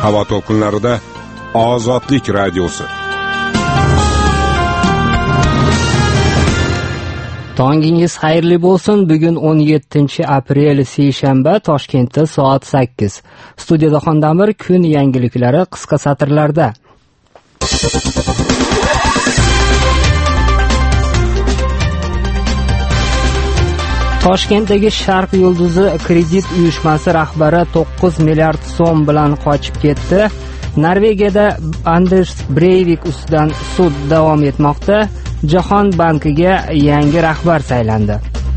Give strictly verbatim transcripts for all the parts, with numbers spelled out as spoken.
Havo to'lqinlarida Ozodlik radiosi. Tongingiz xayrli bo'lsin. Bugun o'n yettinchi aprel seshanba, Toshkentda soat sakkiz. Studiyada Xondamir, kun yangiliklari qisqa satrlarda. Toshkentdagi Sharq yulduzi kredit uyushmasi rahbari to'qqiz milliard so'm bilan qochib ketdi. Norvegiyada Anders Breivik ustidan sud davom etmoqda. Jahon bankiga yangi rahbar saylandi.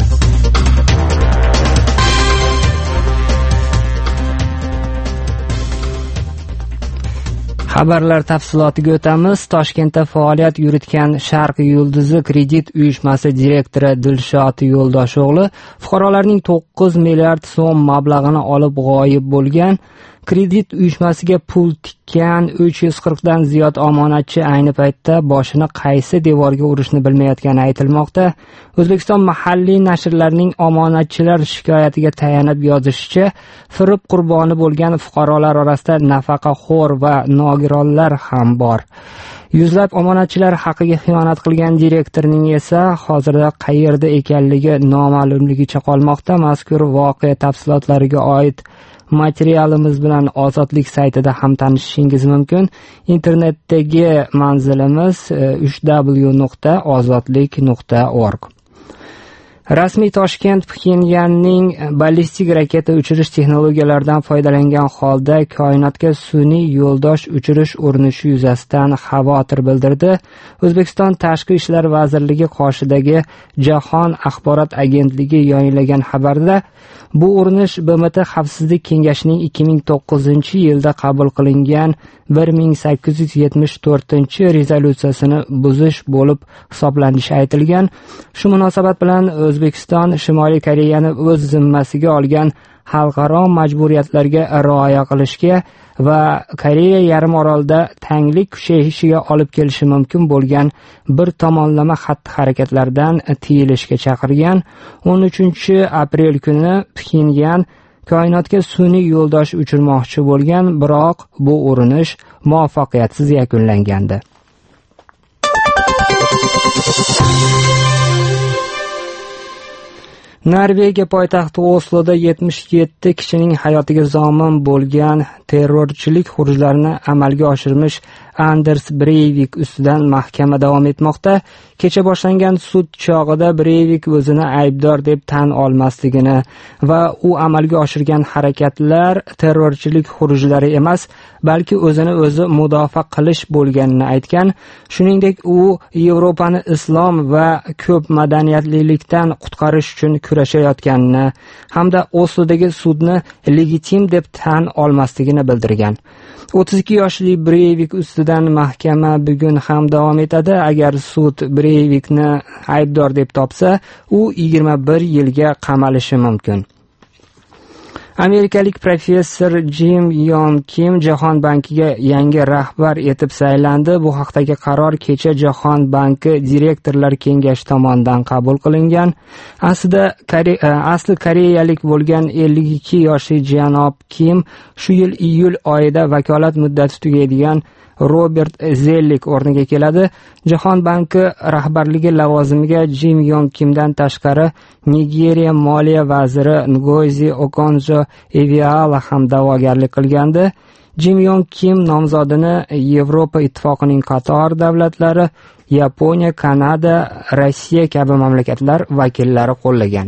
Xabarlar tafsilotiga o'tamiz. Toshkentda faoliyat yuritgan Sharq yulduzi kredit uyushmasi direktori Dilshod Yo'ldosho'g'li fuqarolarning to'qqiz milliard so'm mablag'ini olib g'oyib bo'lgan. Kredit uyushmasiga pul tikkan uch yuz qirq dan ziyod omonatchi ayni paytda boshini qaysi devorga urishni bilmayotgani aytilmoqda. O'zbekiston mahalliy nashrlarining omonatchilar shikoyatiga tayanib yozishicha, firib qurboni bo'lgan fuqarolar orasida nafaqaxo'r va nogironlar ham bor. Yuzlab omonatchilar haqiga xiyonat qilgan direktorning esa hozirda qayerda ekanligi noma'lumligicha qolmoqda. Mazkur voqea tafsilotlariga oid materialimiz bilan Ozodlik saytida ham tanishishingiz mumkin. Internetdagi manzilimiz w nuqta ozodlik nuqta org. Rasmiy Toshkent Pxenyanning ballistik raketa uchirish texnologiyalaridan foydalangan holda koinotga sun'iy yo'ldosh uchirish urinishi yuzasidan xavotir bildirdi. O'zbekiston Tashqi ishlar vazirligi qoshidagi Jahon axborot agentligi yayinlagan xabarda bu urinish B M T Xavfsizlik kengashining ikki ming to'qqizinchi yilda qabul qilingan bir ming sakkiz yuz yetmish to'rtinchi rezolyutsiyasini buzish bo'lib hisoblanishi aytilgan. Shu munosabat bilan O'zbekiston Shimoliy Koreyani o'z zimmasiga olgan xalqaro majburiyatlarga rioya qilishga va Koreya yarim orolida tanglik kuchayishiga olib kelishi mumkin bo'lgan bir tomonlama xatti-harakatlardan tiyilishga chaqirgan. o'n uchinchi aprel kuni Pxenyan koinotga sun'iy yo'ldosh uchirmoqchi bo'lgan, biroq bu urinish muvaffaqiyatsiz yakunlangandi. Norvegiya poytaxti Osloda yetmish yetti kishining hayotiga zomin bo'lgan terrorchilik xurujlarini amalga oshirmish Anders Breivik ustidan mahkama davom etmoqda. Kecha boshlangan sud chog'ida Breivik o'zini aybdor deb tan olmasligini va u amalga oshirgan harakatlar terrorchilik xurujlari emas, balki o'zini o'zi mudofaa qilish bo'lganini aytgan. Shuningdek, u Yevropani islom va ko'p madaniyatlilikdan qutqarish uchun kurashayotganini hamda Oslodagi sudni legitim deb tan olmasligini bildirgan. o'ttiz ikki yoshli Breivik ustidan mahkama bugun ham davom etadi. Agar sud Breivikni aybdor deb topsa, u yigirma bir yilga qamalishi mumkin. Amerikalik professor Jim Yong Kim Jahon bankiga yangi rahbar etib saylandi. Bu haqdagi qaror kecha Jahon banki direktorlar kengashi tomonidan qabul qilingan. Aslida Kore- asli koreyalik bo'lgan ellik ikki yoshli janob Kim shu yil iyul oyida vakolat muddati tugaydigan Robert Zellik o'rniga keladi. Jahon banki rahbarligi lavozimiga Jim Yong Kimdan tashqari Nigeriya moliya vaziri Ngozi Okonjo-Iweala ham da'vogarlik qilgandi. Jim Yong Kim nomzodini Yevropa ittifoqining qator davlatlari, Yaponiya, Kanada, Rossiya kabi mamlakatlar vakillari qo'llagan.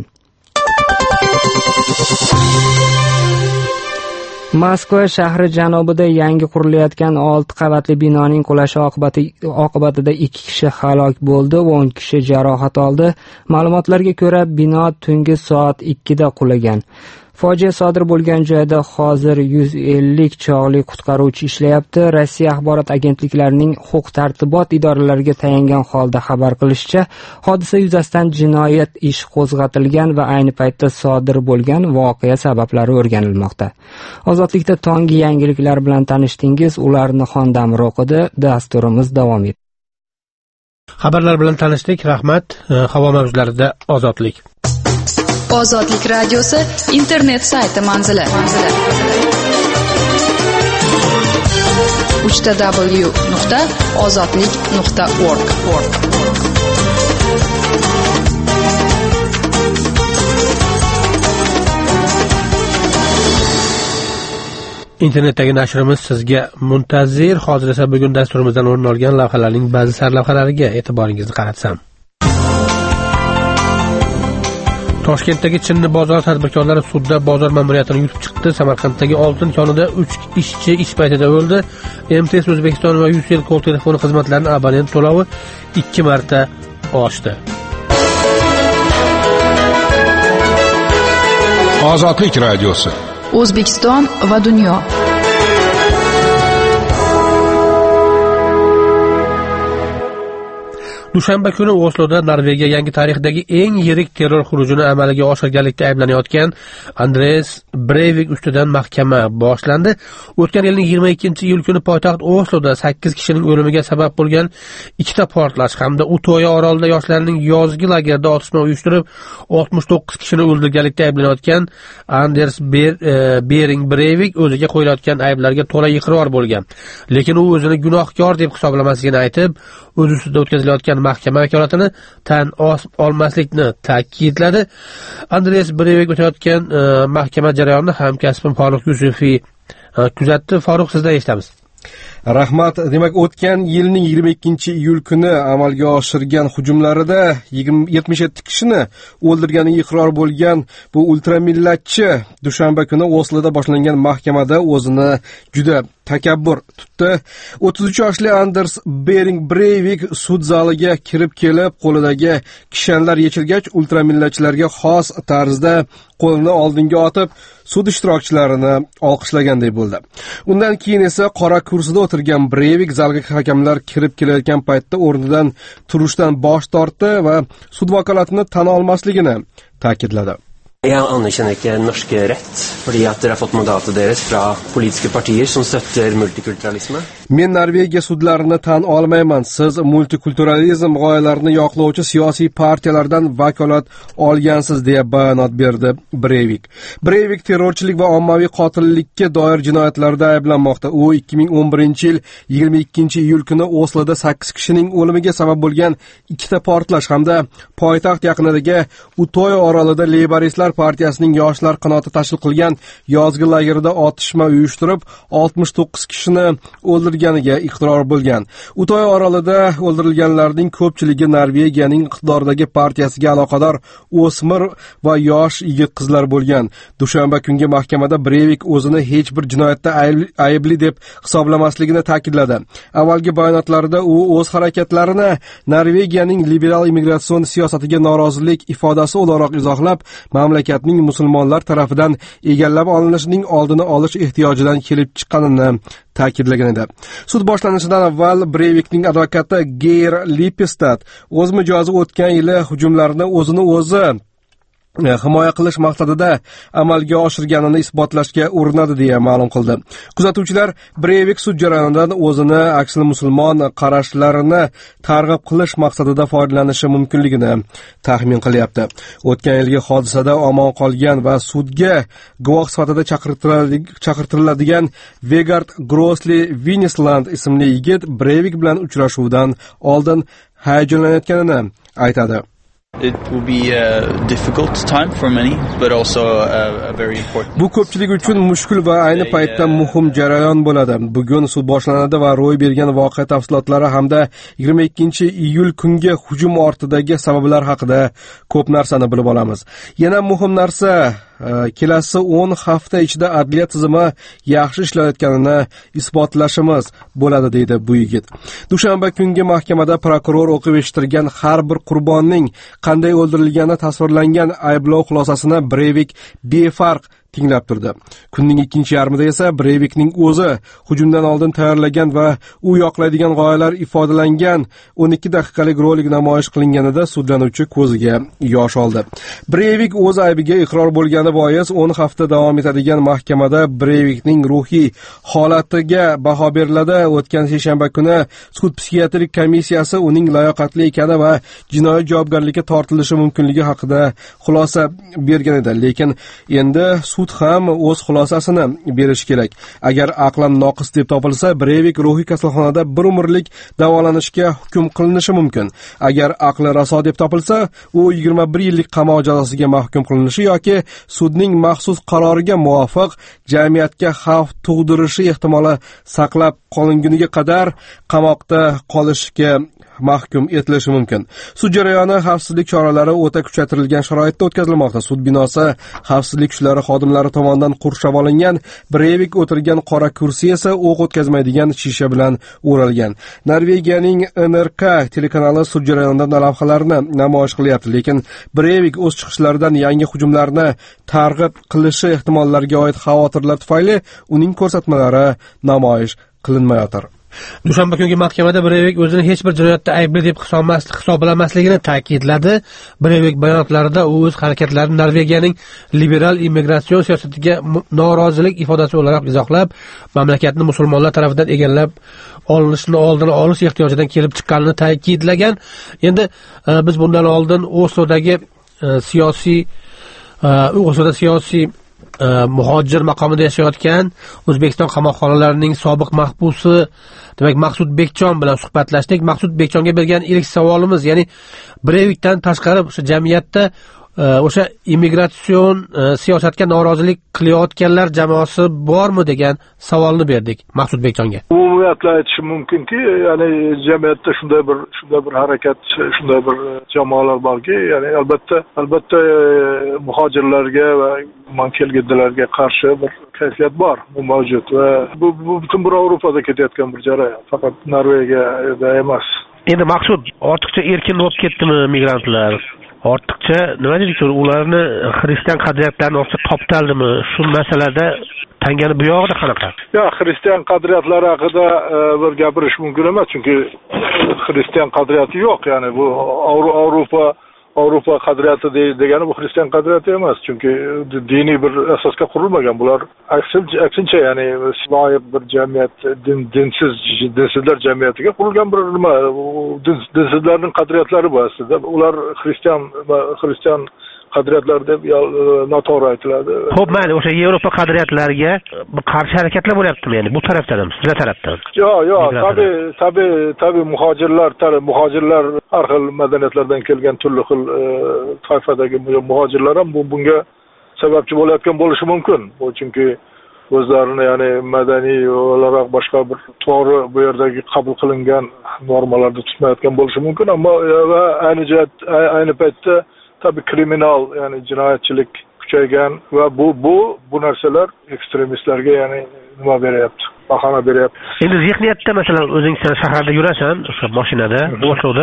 Moskva shahri janubida yangi qurilayotgan olti qavatli binoning qulashi oqibatida ikki kishi halok bo'ldi va o'n kishi jarohat oldi. Ma'lumotlarga ko'ra, bino tungi soat ikkida qulagan. Fojia sodir bo'lgan joyda hozir yuz ellik chog'li qutqaruvchi ishlayapti. Rossiya axborot agentliklarining huquq-tartibot idoralariga tayangan holda xabar qilishicha, hodisa yuzasidan jinoyat ishi qo'zg'atilgan va ayni paytda sodir bo'lgan voqea sabablari o'rganilmoqda. Ozodlikda tongi yangiliklar bilan tanishdingiz. Ularni Xondamir o'qidi. Dasturimiz davom etadi. Xabarlar bilan tanishdik. Rahmat. Havo mavzularida Ozodlik. Ozodlik radiosi internet sayti manzili. uch w nuqta ozodlik nuqta org. Internetdagi nashrimiz sizga muntazir. Hozir esa bugun dasturimizdan o'rin olgan lavhalarning ba'zi sarlavhalariga e'tiboringizni qaratsam. Toshkentdagi Chinni bozor tadbirkorlari sudda bozor ma'muriyatini yutib chiqdi. Samarqanddagi oltin konida uch ishchi ish paytida o'ldi. M T S O'zbekiston va Ucell kol telefoni xizmatlarining abonent to'lovi ikki marta oshdi. Ozodlik radiosi. O'zbekiston va dunyo. Dushanba kuni Osloda Norvegiya yangi tarixdagi eng yirik terror hujumini amalga oshirganlikda ayblanayotgan Andreas Breivik ustidan mahkama boshlandi. O'tgan yilning yigirma ikkinchi iyul kuni poytaxt Osloda sakkiz kishining o'limiga sabab bo'lgan ikkita portlash hamda Utoya orolida yoshlarning yozgi lagerda otishma uyushtirib oltmish to'qqiz kishini o'ldirganlikda ayblanayotgan Anders Bering Breivik o'ziga qo'yilayotgan ayblarga to'la iqror bo'lgan. Lekin u o'zini gunohkor deb hisoblamasligini aytib, o'z ustida o'tkazilayotgan mahkama vakolatini tan olmaslikni ta'kidladi. Andreas Breivik o'tayotgan e, mahkama jarayonini hamkasbim Farruh Yusufiy e, kuzatdi. Farruh, sizdan eshitamiz. Rahmat. Demak, o'tgan yilning yigirma ikkinchi iyul kuni amalga oshirgan hujumlarida yetmish yetti kishini o'ldirganiga iqror bo'lgan bu ultramillatchi dushanba kuni Osloda boshlangan mahkamada o'zini juda takabbur tutdi. o'ttiz uch yoshli Anders Bering Breivik sud zaliga kirib kelib, qo'lidagi kishanlar yechilgach, ultramillatchilarga xos tarzda qo'lini oldinga otib, sud ishtirokchilarini olqishlaganday bo'ldi. Undan keyin esa qora kursida o'tirgan Breivik zalga hakamlar kirib kelayotgan paytda o'rnidan turishdan bosh tortdi va sud vakolatini tan olmasligini ta'kidladi. Jeg anerkjenner ikke norsk rett, fordi at dere har fått mandatet deres fra politiske partier som støtter multikulturalisme. Men Norvegiya sudlarini tan olmayman. Siz multikulturalizm g'oyalarini yoqlovchi siyosiy partiyalardan vakolat olgansiz, deya bayonot berdi Breivik. Breivik terrorchilik va ommaviy qotillikka doir jinoyatlarda ayblanmoqda. U ikki ming o'n birinchi yil yigirma ikkinchi iyul kuni Osloda sakkiz kishining o'limiga sabab bo'lgan ikkita portlash hamda poytaxt yaqinidagi Utoya orolida Leyboristlar partiyasining yoshlar qanoti tashkil qilgan yozgi lagerda otishma uyushtirib oltmish to'qqiz kishini o'ldirganiga iqror bo'lgan. Utoya orolida o'ldirilganlarning ko'pchiligi Norvegiyaning iqtidoridagi partiyasiga aloqador o'smir va yosh yigit qizlar bo'lgan. Dushanba kungi mahkamada Breivik o'zini hech bir jinoyatda aybli deb hisoblamasligini ta'kidladi. Avvalgi bayonotlarida u o'z harakatlarini Norvegiyaning liberal immigratsion siyosatiga norozilik ifodasi o'laroq izohlab, mamlakatning musulmonlar tarafidan egallab olinishining oldini olish ehtiyojidan kelib chiqqanini ta'kidlagan edi. Sud boshlanishidan avval Breivikning advokati Geir Lipestad o'z mijozi o'tgan yili hujumlarni o'zini o'zi himoya qilish maqsadida amalga oshirganini isbotlashga urinadi deya ma'lum qildi. Kuzatuvchilar Breivik sud jarayonidan o'zini aksli musulmon qarashlarini targ'ib qilish maqsadida foydalanishi mumkinligini taxmin qilyapti. O'tgan yilgi hodisada omon qolgan va sudga guvoh sifatida chaqirtiriladigan Vegard Grosli Vinisland ismli yigit Breivik bilan uchrashuvdan oldin hayajonlanayotganini aytadi. It will be a difficult time for many, but also a, a very important. Bu ko'pchilik uchun mushkul va ayni paytda muhim jarayon bo'ladi. Bugun sud boshlanadi va ro'y bergan voqea tafsilotlari hamda yigirma ikkinchi iyul kungi hujum ortidagi sabablar haqida ko'p narsani bilib olamiz. Yana muhim narsa, kelasi o'n hafta ichida adliya tizimi yaxshi ishlayotganini isbotlashimiz bo'ladi, deydi bu yigit. Dushanba kungi mahkamada prokuror o'qib eshittirgan har bir qurbonning qanday o'ldirilgani tasvirlangan ayblov xulosasini Breivik befarq tinglab turdi. Kunning ikkinchi yarmida esa Breivikning o'zi hujumdan oldin tayyorlagan va u yoqlaydigan g'oyalar ifodalangan o'n ikki daqiqalik rolik namoyish qilinganida sudlanuvchi ko'ziga yosh oldi. Breivik o'z aybiga iqror bo'lgani bois o'n hafta davom etadigan mahkamada Breivikning ruhiy holatiga baho beriladi. O'tgan seshanba kuni sud psixiatrik komissiyasi uning layoqatli ekani va jinoiy javobgarlikka tortilishi mumkinligi haqida xulosa bergan edi. Lekin endi sud ham o'z xulosasini berishi kerak. Agar aqlan noqis deb topilsa, Breyvik ruhiy kasalxonada bir umrlik davolanishga hukm qilinishi mumkin. Agar aqli raso deb topilsa, u yigirma bir yillik qamoq jazosiga mahkum qilinishi yoki sudning maxsus qaroriga muvofiq jamiyatga xavf tug'dirishi ehtimoli saqlab qolinguniga qadar qamoqda qolishga mahkum etilishi mumkin. Sud jarayoni xavfsizlik choralari o'ta kuchaytirilgan sharoitda o'tkazilmoqda. Sud binosi xavfsizlik kuchlari xodimlari tomonidan qurshab olingan, Breyvik o'tirgan qora kursi esa o'q o'tkazmaydigan shisha bilan o'ralgan. Norvegiyaning N R K telekanali sud jarayonidan lavhalarni namoyish qilyapti, lekin Breyvik o'z chiqishlaridan yangi hujumlarni targ'ib qilishi ehtimollariga oid xavotirlar tufayli uning ko'rsatmalari namoyish qilinmayotir. Dushanba kungi mahkamada Breyvik o'zini hech bir jinoyatda aybli deb hisoblamasligini ta'kidladi. Breyvik bayonotlarida u o'z harakatlarini Norvegiyaning liberal immigratsion siyosatiga norozilik ifodasi o'laroq izohlab, mamlakatni musulmonlar tomonidan egallab olinishini oldini olish ehtiyojidan kelib chiqqanini ta'kidlagan. Endi biz bundan oldin Oslodagi siyosiy Osloda siyosiy muhojir maqomida yashayotgan O'zbekiston qamoqxonalarining sobiq mahbusi, demak Maqsud Bekjon bilan suhbatlashdik. Maqsud Bekjonga bergan ilk savolimiz, ya'ni Breyvikdan tashqari o'sha jamiyatda o'sha immigratsion siyosatga norozilik qilayotganlar jamoasi bormi degan savolni berdik Maqsud Bekjonga. Umumiyatla aytishim mumkinki, ya'ni jamiyatda shunday bir shunday bir harakat, shunday bir jamoalar borki, ya'ni albatta albatta muhojirlarga va man kelganlarga qarshi bir kayfiyat bor, bu mavjud va bu, bu butun bir Yevropada ketayotgan bir jarayon, faqat Norvegiyada emas. Endi Maqsud, ortiqcha erkin bo'lib ketdimi migrantlar? Ortiqcha nima deylik, ularni xristian qadriyatlarini ortiqcha toptaldimi? Shu masalada tangani bu yog'ida qanaqa? Yo, xristian qadriyatlari haqida bir gapirish mumkin emas, chunki xristian qadriyati yo'q, ya'ni bu Yevropa Avrupa qadriyati degani bu xristian qadriyati emas, chunki diniy bir asosga qurilmagan. Bular aksincha, ya'ni loyiq bir jamiyat, din, dinsiz dinsizlar jamiyatiga qurilgan bir nima, dinsizlarning qadriyatlari bu aslida. Ular xristian xristian qadriyatlar deb noto'g'ri aytiladi. Xo'p, mayli, o'sha Yevropa qadriyatlariga qarshi harakatlar bo'lyaptimi, ya'ni bu tarafdan ham, sizlar tarafdan? Yo'q, yo'q, tabii, tabii, tabii muhojirlar, muhojirlar har xil madaniyatlardan kelgan turli xil toifadagi muhojirlar ham bu bunga sababchi bo'layotgan bo'lishi mumkin. Bu chunki o'zlarini, ya'ni madaniy olarak boshqa bir to'g'ri bu yerdagi qabul qilingan normalarni tutmayotgan bo'lishi mumkin, ammo va ayni jihat ayni paytda tabii kriminal, ya'ni jinoyatchilik kuchaygan va bu bu bu narsalar ekstremistlarga, ya'ni nima beryapti, bahona beryapti. Endi zihniyatda masalan o'zing sen shaharda yurasan, o'sha mashinada, Osloda.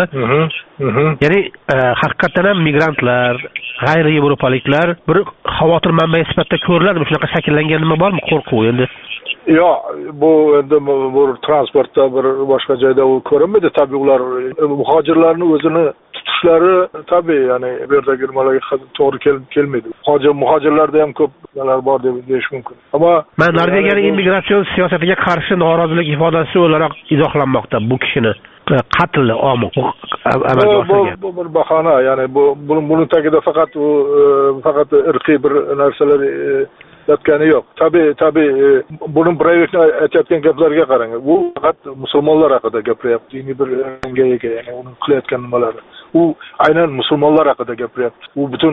Ya'ni haqiqatan ham migrantlar, g'ayri yevropaliklar bir xavotir manbai sifatida ko'riladimi? Shunaqa shakllangan nima bormi, qo'rquv endi? Yo'q, bu endi bu transportda bir boshqa joyda u ko'rinmaydi. Tabii ular muhojirlarni o'zini tutishlari tabii, ya'ni bu yerdagi nimalarga to'g'ri kelmaydi. Hojir muhojirlarda ham ko'p nimalar bor deb deyish mumkin. Ammo men Norvegiyaning immigratsion siyosatiga qarshi norozilik ifodasi o'laroq izohlanmoqda bu kishini qatl omi amalga oshirgan. Bu bir bahona, ya'ni bu buning tagida faqat u faqat irqiy bir narsalar yotgani yo'q. Tabii, tabii buni Breyvikni aytayotgan gaplarga qarang. Bu faqat musulmonlar haqida gapiryapti. Diniy bir rangga ega, ya'ni uning qilayotgan nimalari. U aynan musulmonlar haqida gapiryapti. U butun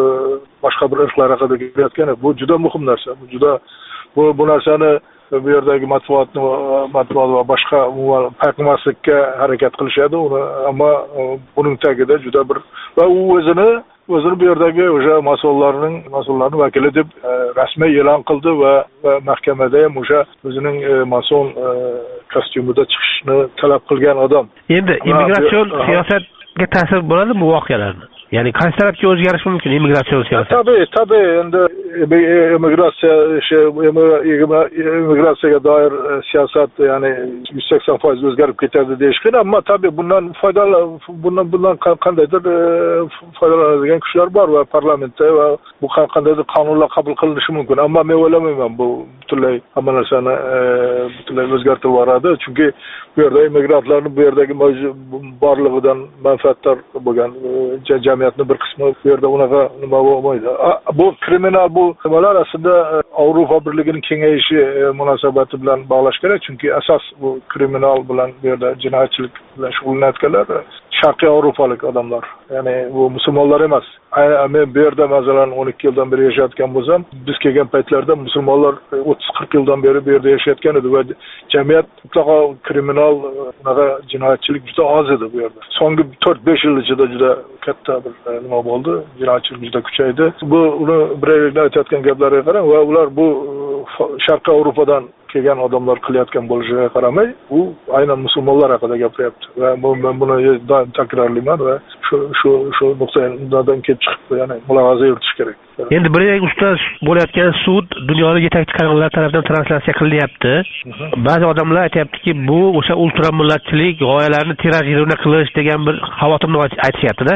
boshqa bir irqlar haqida gapirayotgani. Bu juda muhim narsa. Bu juda bu bu narsani bu yerdagi matbuotni matbuot va boshqa payqamaslikka harakat qilishadi uni, ammo buning tagida juda bir va u o'zini o'zini bu yerdagi o'sha mas'ullarning mas'ullarning vakili deb rasmiy e'lon qildi va mahkamada ham o'sha o'zining mas'ul kostyumida chiqishni talab qilgan odam. Endi immigratsion siyosatga ta'sir bo'ladi bu voqealarni. Ya'ni qaysi tarafga o'zgarish mumkin immigratsion siyosat? Tabii, tabii, endi immigratsiya immigratsiyaga doir siyosat, ya'ni yuz sakson foiz o'zgarib ketadi deyish qiyin, ammo tabii bundan foydalan bundan bundan qandaydir foydalanadigan kuchlar bor va parlamentda va bu qandaydir qonunlar qabul qilinishi mumkin, ammo men o'ylamayman bu butunlay hamma narsani butunlay o'zgartirib yuboradi, chunki bu yerda immigrantlarning bu yerdagi borligidan manfaatdor bo'lgan jamiyatning bir qismi bu yerda unaqa nima bo'lmaydi. Bu kriminal, bu bu nimalar aslida Avrupa Birligining kengayishi munosabati bilan bog'lash kerak, chunki asos bu kriminal bilan bu yerda jinoyatchilik bilan shug'ullanayotganlar Sharqiy Avrupalik odamlar. Ya'ni bu musulmonlar emas. Men bu yerda masalan o'n ikki yildan beri yashayotgan bo'lsam, biz kelgan paytlarda musulmonlar o'ttiz qirq yildan beri bu yerda yashayotgan edi va jamiyat mutlaqo kriminal unaqa jinoyatchilik juda oz edi bu yerda. So'nggi to'rt besh yil ichida juda katta bir nima bo'ldi, jinoyatchilik juda kuchaydi. Bu uni Breyviklar aytayotgan gaplariga qarang va ular bu Sharqiy Avropadan kelgan odamlar qilayotgan bo'lishiga qaramay, u aynan musulmonlar haqida gapiryapti va men buni takrorlayman va shu shu shu nuqtadan kelib chiqib, ya'ni mulohaza yuritish kerak. Endi Breyvik ustoz bo'layotgan sud dunyoning yetakchi kanallari tomonidan translyatsiya qilinyapti. Ba'zi odamlar aytayaptiki, bu o'sha ultramillatchilik g'oyalarini tirajirona qilish degan bir xavotirni aytishyapti-da.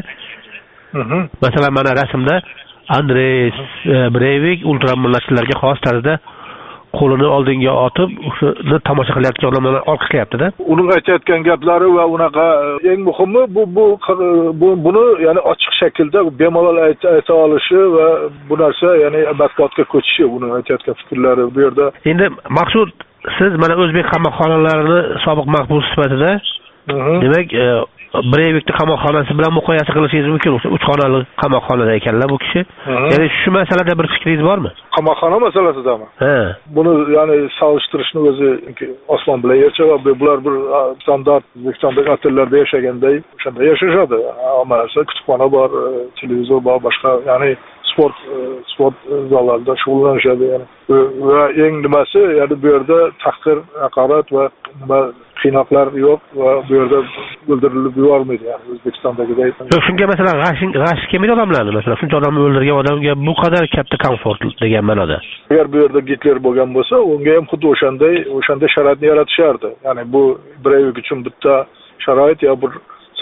Masalan, mana rasmda Andres Breyvik ultramillatchilarga xos tarzda qo'lini oldinga otib, uni tomosha qilayotgan odamlar olqishlayapti-da. Uning aytayotgan gaplari va unaqa eng muhimi bu bu buni ya'ni ochiq shaklda bemalol ayta olishi va bu narsa ya'ni matbuotga ko'chishi, buni aytayotgan fikrlari bu yerda. Endi maqsud siz mana o'zbek qamoqxonalarini sobiq mahbus sifatida demak Breyvikni qamoqxonasi bilan muqoyasa qilishingiz mumkin. uch xonali qamoqxonada ekanlar bu kishi. Ya'ni shu masalada bir fikringiz bormi? Qamoqxona masalasidami? Ha. Buni ya'ni solishtirishni o'zi osmon bilan yer va bular bir standart O'zbekistondagi otellarda yashaganday o'shanda yashashadi. Hamma narsa, kutubxona bor, televizor bor, boshqa ya'ni sport sport zallarida shug'ullanishadi ya'ni. Va eng nimasi, ya'ni bu yerda tahqir, haqorat va nima qiynoqlar yo'q va bu yerda o'ldirilib yubormaydi, ya'ni O'zbekistondagidek. Shunga masalan g'ash g'ash kelmaydi odamlarni, masalan, shuncha odamni o'ldirgan odamga bu qadar katta komfort degan ma'noda. Agar bu yerda Gitler bo'lgan bo'lsa, unga ham xuddi o'shanday o'shanday sharoitni yaratishardi. Ya'ni bu Breyvik uchun bitta sharoit yo bir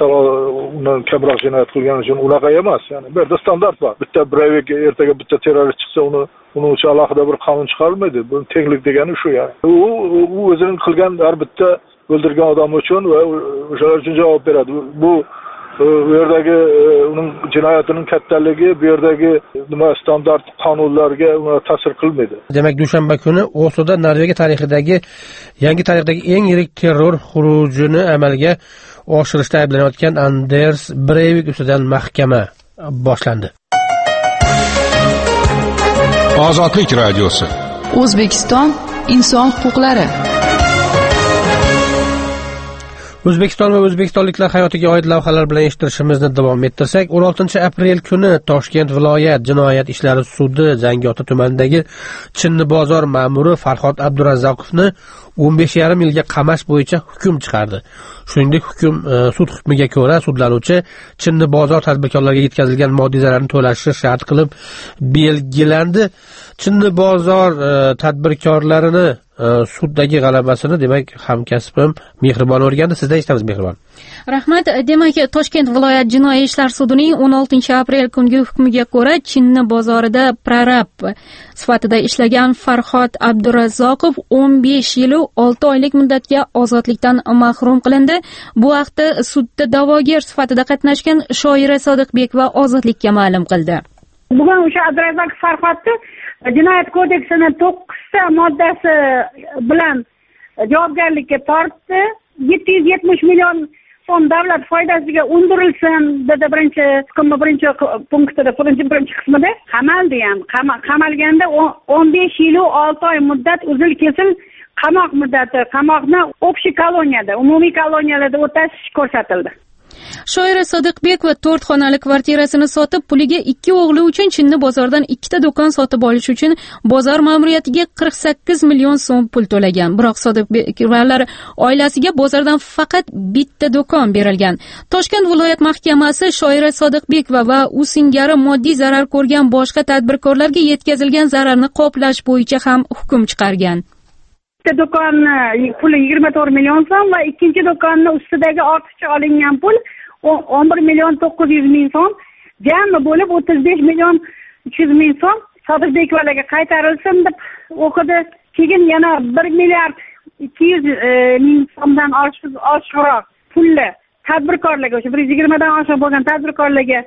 uni kamroq jinoyat qilgani uchun unaqa emas. Ya'ni bu yerda standart bor. Bitta Breyvik ertaga bitta terrorist chiqsa, uni uni uchun alohida bir qonun chiqarilmaydi. Bu tenglik degani shu, ya'ni. U u o'zining qilgan har bitta o'ldirgan odam uchun va o'shalar uchun javob beradi. Bu bu yerdagi uning jinoyatining kattaligi bu yerdagi nima standart qonunlarga ta'sir qilmaydi. Demak, dushanba kuni Osloda Norvegiya tarixidagi yangi tarixdagi eng yirik terror xurujini amalga oshirishda ayblanayotgan Anders Breyvik ustidan mahkama boshlandi. Ozodlik radiosi. O'zbekiston inson huquqlari. O'zbekiston va o'zbekistonliklar hayotiga oid lavhalar bilan eshittirishimizni davom ettirsak, o'n oltinchi aprel kuni Toshkent viloyat jinoyat ishlari sudi Zangiota tumanidagi Chinni bozor ma'muri Farhod Abdurazzoqovni o'n besh yarim yilga qamash bo'yicha hukm chiqardi. Shuningdek, hukm sud hukmiga ko'ra sudlanuvchi Chinni bozor tadbirkorlarga yetkazilgan moddiy zararni to'lashi shart qilib belgilandi. Chinni bozor tadbirkorlarini suddagi g'alabasini demak hamkasbim Mehribon o'rgandi. Sizdan eshitamiz, Mehribon. Rahmat. Demak, Toshkent viloyat jinoiy ishlar sudining o'n oltinchi aprel kungi hukmiga ko'ra Chinni bozorida prorab sifatida ishlagan Farhod Abdurazzoqov o'n besh yil olti oylik muddatga ozodlikdan mahrum qilindi. Bu haqda sudda da'vogar sifatida qatnashgan Shoira Sodiqbekova ozodlikka ma'lum qildi. Bugun o'sha Abdurazzoqov Farhodni Jinoyat kodeksining to'qqizta moddasi bilan javobgarlikka tortdi. yetti yuz yetmish million so'm davlat foydasiga undirilsin dedi birinchi hukmning birinchi punktida, birinchi birinchi qismida. Qamaldi ham. Qamalganda o'n besh yil olti oy muddat uzil kesil qamoq muddati, qamoqni общий koloniyada, umumiy koloniyalarda o'tash ko'rsatildi. Shoira Sodiqbekova to'rt xonali kvartirasini sotib, puliga ikki o'g'li uchun Chinni bozordan ikkita do'kon sotib olish uchun bozor ma'muriyatiga qirq sakkiz million so'm pul to'lagan. Biroq Sodiqbekovalar oilasiga bozordan faqat bitta do'kon berilgan. Toshkent viloyat mahkamasi Shoira Sodiqbekova va u singari moddiy zarar ko'rgan boshqa tadbirkorlarga yetkazilgan zararni qoplash bo'yicha ham hukm chiqargan. Bitta do'konni puli yigirma to'rt million so'm va ikkinchi do'konni ustidagi ortiqcha olingan pul o'n bir million to'qqiz yuz ming so'm, jami bo'lib o'ttiz besh million uch yuz ming so'm Sodiqbekovalarga qaytarilsin deb o'qidi. Keyin yana bir milliard ikki yuz ming so'mdan oshiqroq pulli tadbirkorlarga, o'sha bir yuz yigirma dan oshiq bo'lgan tadbirkorlarga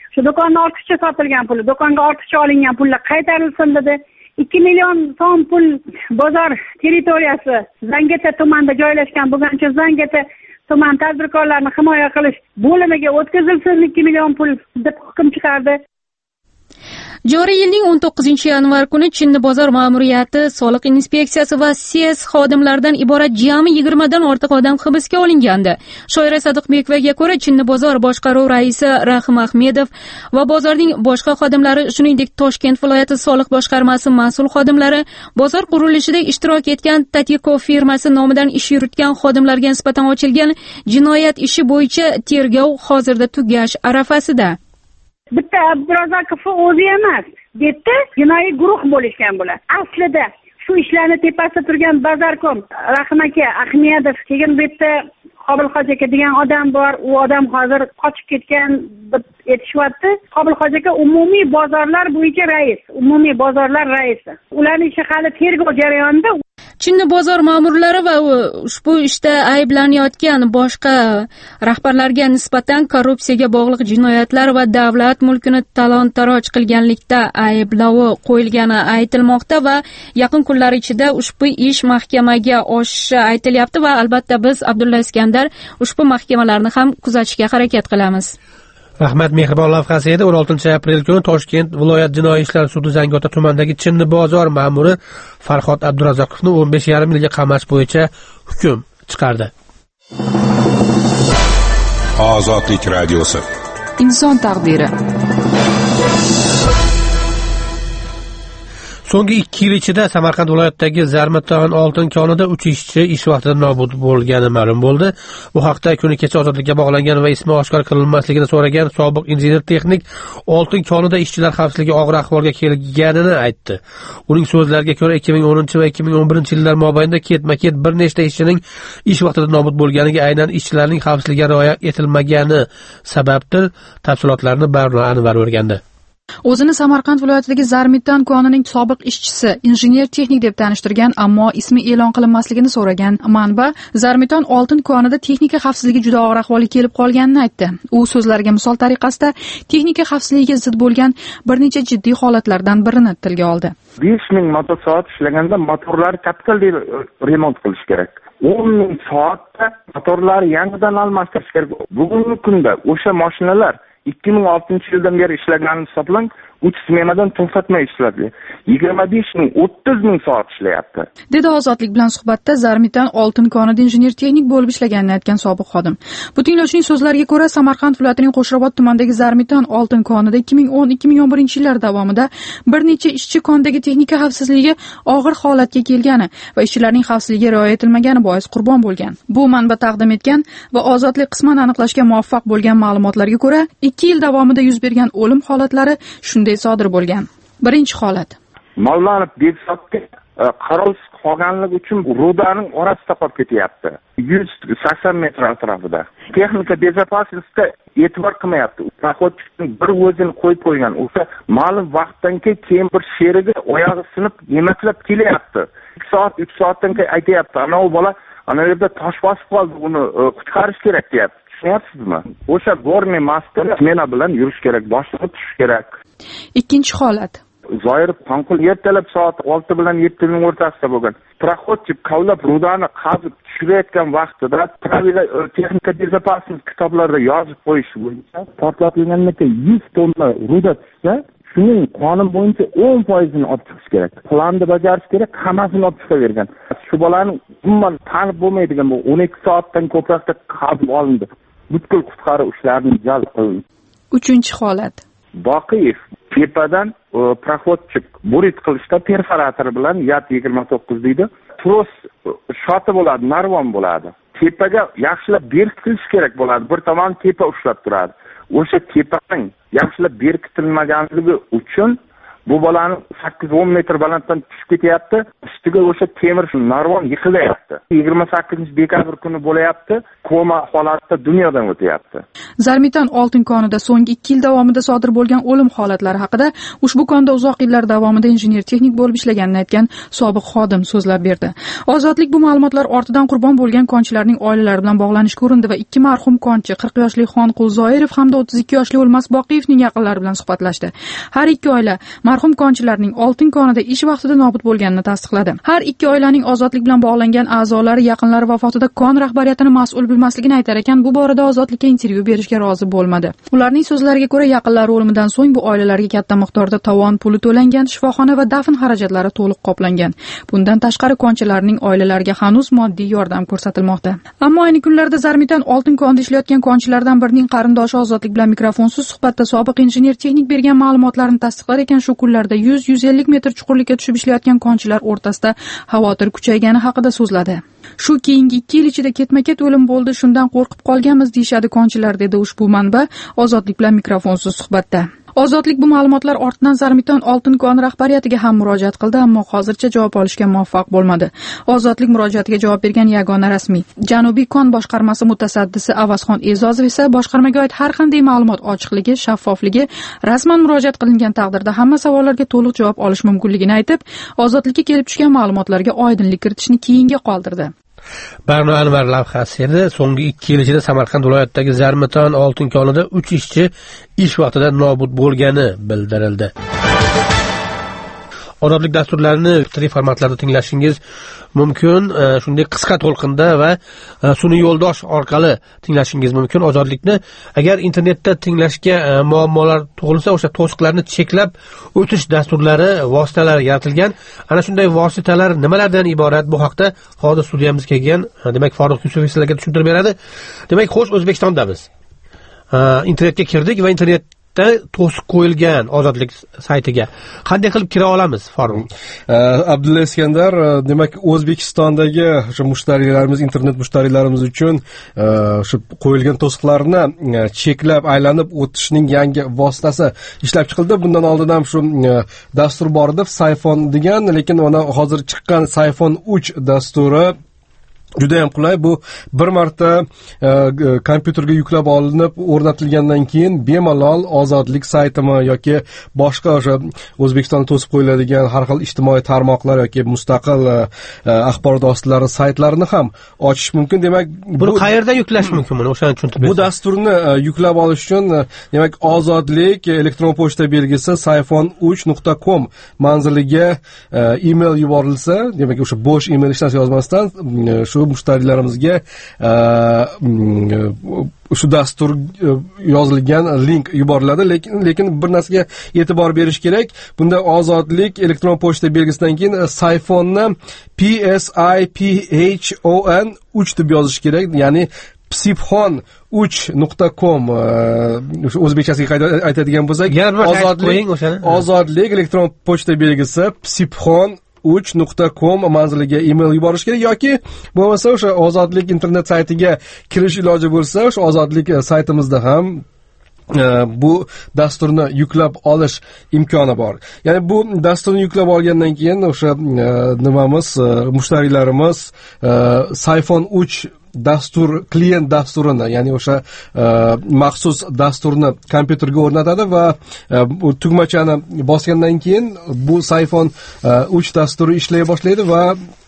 shu do'konni ortiqcha sotilgan puli, do'konga ortiqcha olingan pullar qaytarilsin dedi. ikki million so'm pul bozor territoriyasi Zangata tumanida joylashgan bo'lgani uchun Zangata tuman tadbirkorlarni himoya qilish bo'limiga o'tkazilsin ikki million pul deb hukm chiqardi. Joriy yilning o'n to'qqizinchi yanvar kuni Chinni bozor ma'muriyati, soliq inspeksiyasi va S E S xodimlaridan iborat jami yigirma dan ortiq odam hibsga olingandi. Shoira Sadiqbekovaga ko'ra, Chinni bozor boshqaruv raisi Rahim Ahmedov va bozorning boshqa xodimlari, shuningdek Toshkent viloyati soliq boshqarmasi mas'ul xodimlari bozor qurilishida ishtirok etgan Tatiko firmasi nomidan ish yuritgan xodimlarga nisbatan ochilgan jinoyat ishi bo'yicha tergov hozirda tugash arafasida. Bitta Abdurazakov o'zi emas, debdi, jinoiy guruh bo'lishgan bular. Aslida shu ishlarni tepasida turgan Bazarkom, Rahim aka Ahmedov, keyin bitta Qobilxo'ja aka degan odam bor. U odam hozir qochib ketgan deb aytishyapti. Qobilxo'ja aka umumiy bozorlar bo'yicha rais, umumiy bozorlar raisi. Ularning ishi hali tergov jarayonida. Chinni bozor ma'murlari va ushbu ishda ayblanayotgan boshqa rahbarlarga nisbatan korrupsiyaga bog'liq jinoyatlar va davlat mulkini talon-taroj qilganlikda ayblovi qo'yilgani aytilmoqda va yaqin kunlar ichida ushbu ish mahkamaga oshishi aytilyapti va albatta biz Abdulla Iskandar ushbu mahkamalarni ham kuzatishga harakat qilamiz. Rahmat mehribon lavhasi edi. o'n oltinchi aprel kuni Toshkent viloyat jinoiy ishlar sudi Zangiota tumanidagi Chinni bozor ma'muri Farhod Abdurazoqovni o'n besh yarim yilga qamash bo'yicha hukm chiqardi. Ozodlik radiosi. Inson taqdiri. So'nggi ikki yil ichida Samarqand viloyatidagi Zarmiton oltin konida uch ishchi ish vaqtida nobud bo'lgani ma'lum bo'ldi. Bu haqda kuni kecha ozodlikka bog'langan va ismi oshkor qilinmasligini so'ragan sobiq injener texnik oltin konida ishchilar xavfsizligi og'ir ahvolga kelganini aytdi. Uning so'zlariga ko'ra ikki ming o'ninchi va ikki ming o'n birinchi yillar mobaynida ketma-ket bir nechta ishchining ish vaqtida nobud bo'lganiga aynan ishchilarning xavfsizligiga rioya etilmagani sababdir. Tafsilotlarni Barno Anvar o'rgandi. O'zini Samarqand viloyatidagi Zarmiton konining sobiq ishchisi, injener texnik deb tanishtirgan, ammo ismi e'lon qilinmasligini so'ragan manba Zarmiton oltin konida texnika xavfsizligi juda og'ir ahvolga kelib qolganini aytdi. U so'zlariga misol tariqasida texnika xavfsizligiga zid bo'lgan bir necha jiddiy holatlardan birini tilga oldi. besh ming motor soat ishlaganda motorlar kapital remont qilish kerak. o'n ming soatda motorlar yangidan almashtirish kerak. Bugungi kunda o'sha mashinalar ikki ming oltinchi yildan beri ishlaganini hisoblang, uch smenadan to'xtatmay ishladi. yigirma besh ming, o'ttiz ming soat ishlayapti. Dedi Ozodlik bilan suhbatda Zarmiton oltin konida injener texnik bo'lib ishlaganini aytgan sobiq xodim. Bu tinglovchining so'zlariga ko'ra, Samarqand viloyatining Qo'shrabot tumanidagi Zarmiton oltin konida ikki ming o'n ikki ming o'n birinchi yillar davomida bir necha ishchi kondagi texnika xavfsizligi og'ir holatga kelgani va ishchilarning xavfsizligiga rioya etilmagani bois qurbon bo'lgan. Bu manba taqdim etgan va Ozodlik qisman aniqlashga muvaffaq bo'lgan ma'lumotlarga ko'ra, ikki yil davomida yuz bergan o'lim holatlari shunday sodir bo'lgan. Birinchi holat. Mollanib Bekzodga qarovsiz qolganligi uchun rudaning orasida qolib ketyapti. yuz sakson metr atrofida. Texnika bezopaslikka e'tibor qilmayapti. Proxodchikning bir o'zini qo'yib qo'ygan. O'sha ma'lum vaqtdan keyin bir sherigi oyog'i sinib yemaklab kelyapti. ikki soat, uch soatdan keyin aytayapti, ana u bola ana yerda tosh bosib qoldi, uni qutqarish kerak deyapti. Tushunyapsizmi? O'sha gorniy mastini mena bilan yurish kerak, boshqa tush kerak. Ikkinchi holat. Zoirov Qonqul ertalab soat olti bilan yetti ning o'rtasida bo'lgan. Proxodchik kavlab rudani qazib tushirayotgan vaqtida pravila texnika bezopaslik kitoblarida yozib qo'yish bo'yicha portlatilgandan keyin yuz tonna ruda tushsa, shuning qonun bo'yicha o'n foiz ni olib chiqish kerak. Planni bajarish kerak, hammasini olib chiqavergan. Shu bolani umuman tanib bo'lmaydigan bu o'n ikki soatdan ko'proqda qazib olindi. Butkul qutqaruv ishlarini jalb qilindi. Uchinchi holat. Boqiyev tepadan proxodchik burit qilishda perforator bilan yat yigirma to'qqiz deydi. Tros shoti bo'ladi, narvon bo'ladi. Tepaga yaxshilab berkitilish kerak bo'ladi. Bir tomon tepa ushlab turadi. O'sha tepaning yaxshilab berkitilmaganligi uchun bu bolani sakkiz o'n metr balanddan tushib ketyapti, ustiga o'sha temir narvon yiqilyapti. yigirma sakkizinchi dekabr kuni bo'layapti, koma holatda dunyodan o'tyapti. Zarmiton oltin konida so'nggi ikki yil davomida sodir bo'lgan o'lim holatlari haqida ushbu konda uzoq yillar davomida injener texnik bo'lib ishlaganini aytgan sobiq xodim so'zlab berdi. Ozodlik bu ma'lumotlar ortidan qurbon bo'lgan konchilarning oilalari bilan bog'lanishga urindi va ikki marhum konchi qirq yoshli Xonqul Zoirov hamda o'ttiz ikki yoshli O'lmas Boqiyevning yaqinlari bilan suhbatlashdi. Har ikki oila marhum konchilarning oltin konida ish vaqtida nobud bo'lganini tasdiqladi. Har ikki oilaning ozodlik bilan bog'langan a'zolari yaqinlari vafotida kon rahbariyatini mas'ul bilmasligini aytar ekan, bu borada ozodlikka intervyu berishga rozi bo'lmadi. Ularning so'zlariga ko'ra, yaqinlari o'limidan so'ng bu oilalarga katta miqdorda tovon puli to'langan, shifoxona va dafn xarajatlari to'liq qoplangan. Bundan tashqari konchilarning oilalariga hanuz moddiy yordam ko'rsatilmoqda. Ammo ayni kunlarda Zarmiton oltin konida ishlayotgan konchilardan birining qarindoshi ozodlik bilan mikrofonsiz suhbatda sobiq injener texnik bergan ma'lumotlarni tasdiqlar ekan, shu kunlarda yuz yuz ellik metr chuqurlikka tushib ishlayotgan konchilar o'rtasida xavotir kuchaygani haqida so'zladi. Shu keyingi ikki yil ichida ketma-ket o'lim bo'ldi, shundan qo'rqib qolganmiz deyshadi konchilar, dedi ushbu manba ozodlik bilan mikrofonsiz suhbatda. Ozodlik bu ma'lumotlar ortidan Zarmiton oltin koni rahbariyatiga ham murojaat qildi, ammo hozircha javob olishga muvaffaq bo'lmadi. Ozodlik murojaatiga javob bergan yagona rasmiy Janubiy kon boshqarmasi mutasaddisi Avazxon E'zozov esa boshqarmaga oid har qanday ma'lumot ochiqligi, shaffofligi, rasman murojaat qilingan taqdirda hamma savollarga to'liq javob olish mumkinligini aytib, ozodlikka kelib tushgan ma'lumotlarga oydinlik kiritishni keyinga qoldirdi. Barno Anvar lavhasi edi. So'nggi ikki yil ichida Samarqand viloyatidagi Zarmiton oltin konida uch ishchi ish vaqtida nobud bo'lgani bildirildi. Ozodlik dasturlarini turli formatlarda tinglashingiz mumkin. Shunday qisqa to'lqinda va sun'iy yo'ldosh orqali tinglashingiz mumkin ozodlikni. Agar internetda tinglashga muammolar tug'ilsa, o'sha to'siqlarni cheklab o'tish dasturlari, vositalari yaratilgan. Ana shunday vositalar nimalardan iborat? Bu haqda hozir studiyamizga kelgan, demak Farruh Yusufov sizlarga tushuntirib beradi. Demak, xo'sh, O'zbekistondamiz. Internetga kirdik va internet to'siq qo'yilgan ozodlik saytiga qanday qilib kira olamiz, Farruh? Abdulla Iskandar, demak O'zbekistondagi o'sha mushtariylarimiz, internet mushtariylarimiz uchun o'sha qo'yilgan to'siqlarni cheklab aylanib o'tishning yangi vositasi ishlab chiqildi. Bundan oldin ham shu dastur bor edi, Sayfon degan, lekin ona hozir chiqqan Sayfon uch dasturi juda ham qulay. Bu bir marta kompyuterga yuklab olinib o'rnatilgandan keyin bemalol ozodlik saytimi yoki boshqa o'sha O'zbekistonda to'sib qo'yiladigan har xil ijtimoiy tarmoqlar yoki mustaqil axborot vositalari saytlarini ham ochish mumkin. Demak, buni qayerdan yuklash mumkin? Buni o'shani tushuntirib bu dasturni yuklab olish uchun demak ozodlik elektron pochta belgisi sayfon uch nuqta com manziliga email yuborilsa, demak o'sha bo'sh email hech narsa yozmasdan shu mushtariylarimizga shu dastur yozilgan link yuboriladi. Lekin lekin bir narsaga e'tibor berish kerak. Bunda ozodlik elektron pochta belgisidan keyin sayfonni P S I P H O N uch deb yozish kerak, ya'ni psiphon uch nuqta com o'zbekchasiga aytadigan bo'lsak, ozodlik ozodlik elektron pochta belgisi psiphon uch nuqta com manziliga email yuborish kerak, yoki bo'lmasa o'sha ozodlik internet saytiga kirish iloji bo'lsa, o'sha ozodlik saytimizda ham bu dasturni yuklab olish imkoni bor. Ya'ni bu dasturni yuklab olgandan keyin o'sha nimamiz, mushtariylarimiz Sayfon uch dastur klient dasturini, ya'ni o'sha maxsus dasturni kompyuterga o'rnatadi va bu tugmachani bosgandan keyin bu Sayfon uch dasturi ishlay boshlaydi va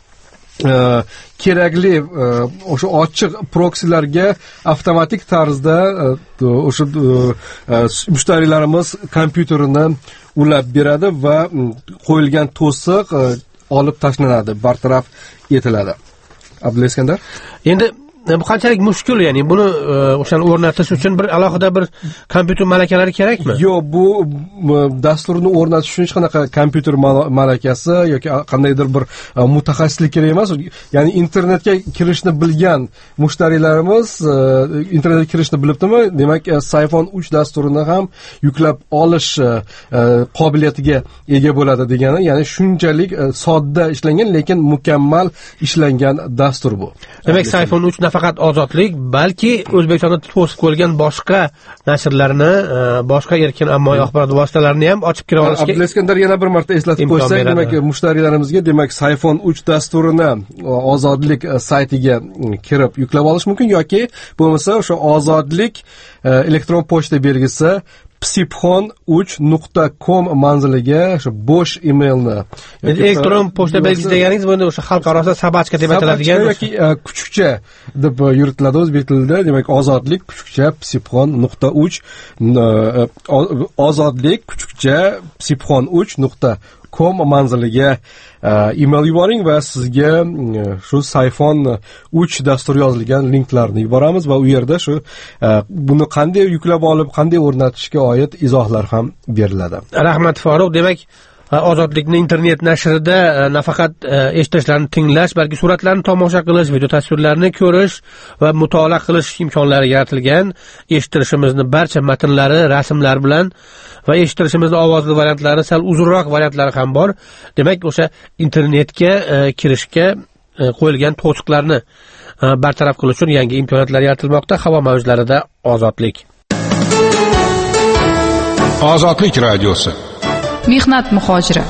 kerakli o'sha ochiq proksilarga avtomatik tarzda o'sha mushtariylarimiz kompyuterini ulab beradi va qo'yilgan to'siq olib tashlanadi, bartaraf etiladi. Abdulla Iskandar, endi bu qanchalik mushkul, ya'ni buni o'shani o'rnatish uchun bir alohida bir kompyuter malakalari kerakmi? Yo'q, bu dasturni o'rnatish uchun hech qanaqa kompyuter malakasi yoki qandaydir bir mutaxassislik kerak emas. Ya'ni internetga kirishni bilgan mushtariylarimiz internetga kirishni bilibdimi, demak Sayfon uch dasturini ham yuklab olish qobiliyatiga ega bo'ladi degani. Ya'ni shunchalik sodda ishlangan, lekin mukammal ishlangan dastur bu. Demak Sayfon uch nafaqat nafaqat Ozodlik, balki O'zbekistonda to'sib qo'yilgan boshqa nashrlarni, boshqa erkin ommaviy axborot vositalarini ham ochib kira olishga Abdulaskandar yana bir marta eslatib qo'ysak, demak, mushtariylarimizga demak iPhone uch dasturini Ozodlik saytiga kirib yuklab olish mumkin yoki bo'lmasa o'sha Ozodlik elektron pochta belgisi psipxon uch nuqta com manziliga o'sha bo'sh emailni elektron pochta belgisi deganingiz bu o'sha xalq orasida sabachka deb ataladigan yoki kuchukcha deb yuritiladi o'zbek tilida. Demak, Ozodlik kuchukcha psipxon nuqta uch ozodlik kuchukcha psipxon uch nuqta com manziliga email yuboring va sizga shu iPhone uch dasturi yozilgan linklarni yuboramiz va u yerda shu buni qanday yuklab olib, qanday o'rnatishga oid izohlar ham beriladi. Rahmat Faruq. Demak, Ozodlikni internet nashrida nafaqat eshitishlarni tinglash, balki suratlarni tomosha qilish, video tasvirlarni ko'rish va mutolaa qilish imkonlari yaratilgan. Eshittirishimizni barcha matnlari, rasmlar bilan va eshittirishimizni ovozli variantlari, sal uzunroq variantlari ham bor. Demak, o'sha internetga kirishga qo'yilgan to'siqlarni bartaraf qilish uchun yangi imkoniyatlar yaratilmoqda. Havo mavjlarida Ozodlik. Ozodlik radiosi. Mehnat muhojiri.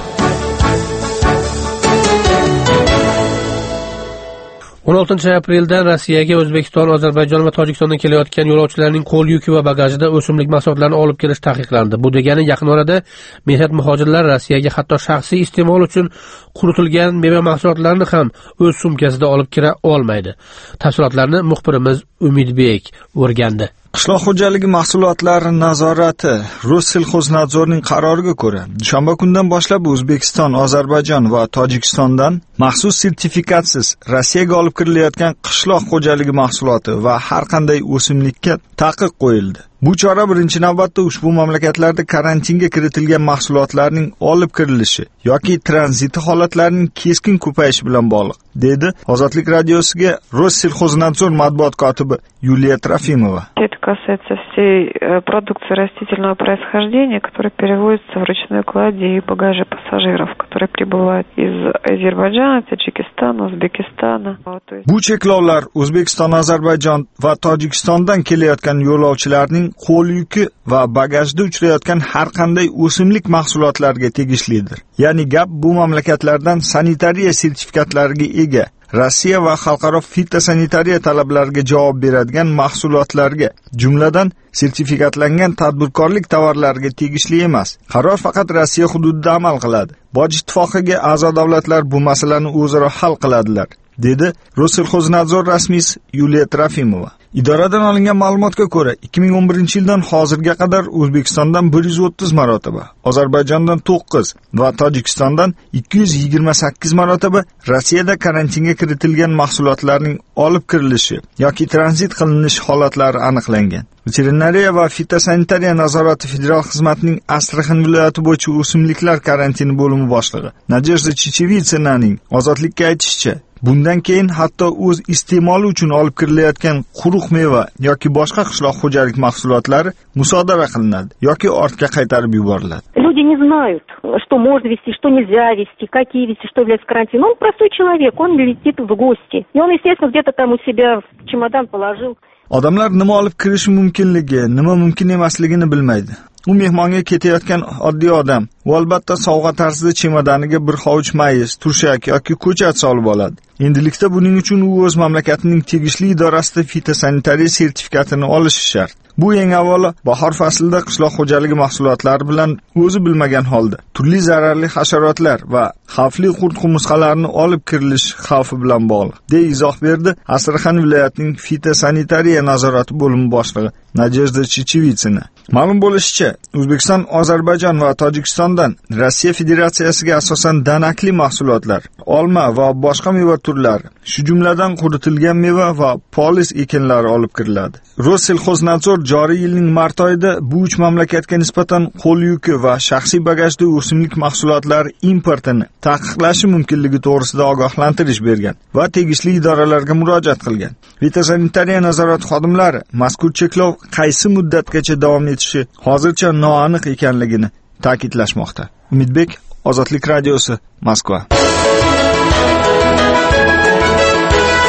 o'n oltinchi apreldan Rossiyaga O'zbekiston, Ozarbayjon va Tojikistondan kelayotgan yo'lovchilarning qo'l yuki va bagajida o'simlik mahsulotlarini olib kelish taqiqlandi. Bu degani yaqin orada mehnat muhojirlari Rossiyaga hatto shaxsiy iste'mol uchun quritilgan meva mahsulotlarini ham o'z sumkasida olib kira olmaydi. Tafsilotlarni muxbirimiz Umidbek o'rgandi. Qishloq xo'jaligi mahsulotlari nazorati Rossellxoznadzorning qaroriga ko'ra, dushanba kundan boshlab O'zbekiston, Ozarbayjon va Tojikistondan maxsus sertifikatsiz Rossiyaga olib kirilayotgan qishloq xo'jaligi mahsuloti va har qanday o'simlikka taqiq qo'yildi. Bu chora birinchi navbatda ushbu mamlakatlarda karantinga kiritilgan mahsulotlarning olib kirilishi yoki tranziti holatlarining keskin ko'payishi bilan bog'liq, dedi Ozodlik radiosiga Rossellxoznadzor matbuot kotibi Yuliya Trofimova. Это касается всей продукции растительного происхождения, которая перевозится в ручной кладе и багаже пассажиров, которые прибывают из Азербайджана, Таджикистана, Узбекистана. Bu cheklovlar O'zbekiston, Ozarbayjon va Tojikistondan kelayotgan yo'lovchilarning qo'l yuki va bagajda uchrayotgan har qanday o'simlik mahsulotlariga tegishlidir. Ya'ni gap bu mamlakatlardan sanitariya sertifikatlariga ega Rossiya va xalqaro fitosanitariya talablariga javob beradigan mahsulotlarga, jumladan sertifikatlangan tadbirkorlik tovarlariga tegishli emas. Qaror faqat Rossiya hududida amal qiladi. Boj ittifoqiga a'zo davlatlar bu masalani o'zaro hal qiladilar, dedi Rossellxoznadzor rasmiysi Yuliya Trofimova. Idoradan olingan ma'lumotga ko'ra, ikki ming o'n birinchi yildan hozirga qadar O'zbekistondan bir yuz o'ttiz marotaba, Ozarbayjondan to'qqiz va Tojikistondan ikki yuz yigirma sakkiz marotaba Rossiyada karantinga kiritilgan mahsulotlarning olib kirilishi yoki tranzit qilinishi holatlari aniqlangan. Veterinariya va fitosanitariya nazorati federal xizmatining Astraxan viloyati bo'yicha o'simliklar karantini bo'limi boshlig'i Nadejda Chechevitsenaning Ozodlikka aytishicha, bundan keyin hatto o'z iste'moli uchun olib kirilayotgan quruq meva yoki boshqa qishloq xo'jalik mahsulotlari musodara qilinadi yoki ortga qaytarib yuboriladi. Люди не знают, что можно везти, что нельзя везти, какие везти, что является карантином. Он простой человек, он летит в гости. И он, естественно, где-то там у себя в чемодан положил. Odamlar nima olib kirishi mumkinligi, nima mumkin emasligini bilmaydi. U mehmonga ketayotgan oddiy odam, u albatta sovg'a tarzida chemodaniga bir hovuch mayiz, turshak yoki ko'chat solib oladi. Endilikda buning uchun u o'z mamlakatining tegishli idorasida fitosanitariya sertifikatini olishi shart. Bu eng avvalo bahor faslida qishloq xo'jaligi mahsulotlari bilan o'zi bilmagan holda turli zararli hasharotlar va xavfli qurt-qumursqalarni olib kirilish xavfi bilan bog'liq, deb izoh berdi Astraxan viloyatining fitosanitariya nazorati bo'limi boshlig'i Nadejda Chechevitsina. Ma'lum bo'lishicha, O'zbekiston, Ozarbayjon va Tojikistondan Rossiya Federatsiyasiga asosan danakli mahsulotlar, olma va boshqa meva turlari, shu jumladan quritilgan meva va polis ekinlari olib kiriladi. Rossellxoznadzor joriy yilning mart oyida bu uch mamlakatga nisbatan qo'l yuki va shaxsiy bagajda o'simlik mahsulotlari importini taqiqlashi mumkinligi to'g'risida ogohlantirish bergan va tegishli idoralarga murojaat qilgan. Fitosanitariya nazorati xodimlari mazkur cheklov qaysi muddatgacha davom etishi hozircha noaniq ekanligini ta'kidlashmoqda. Umidbek, Ozodlik radiosi, Moskva.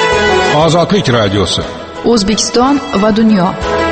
Ozodlik radiosi. O'zbekiston va dunyo.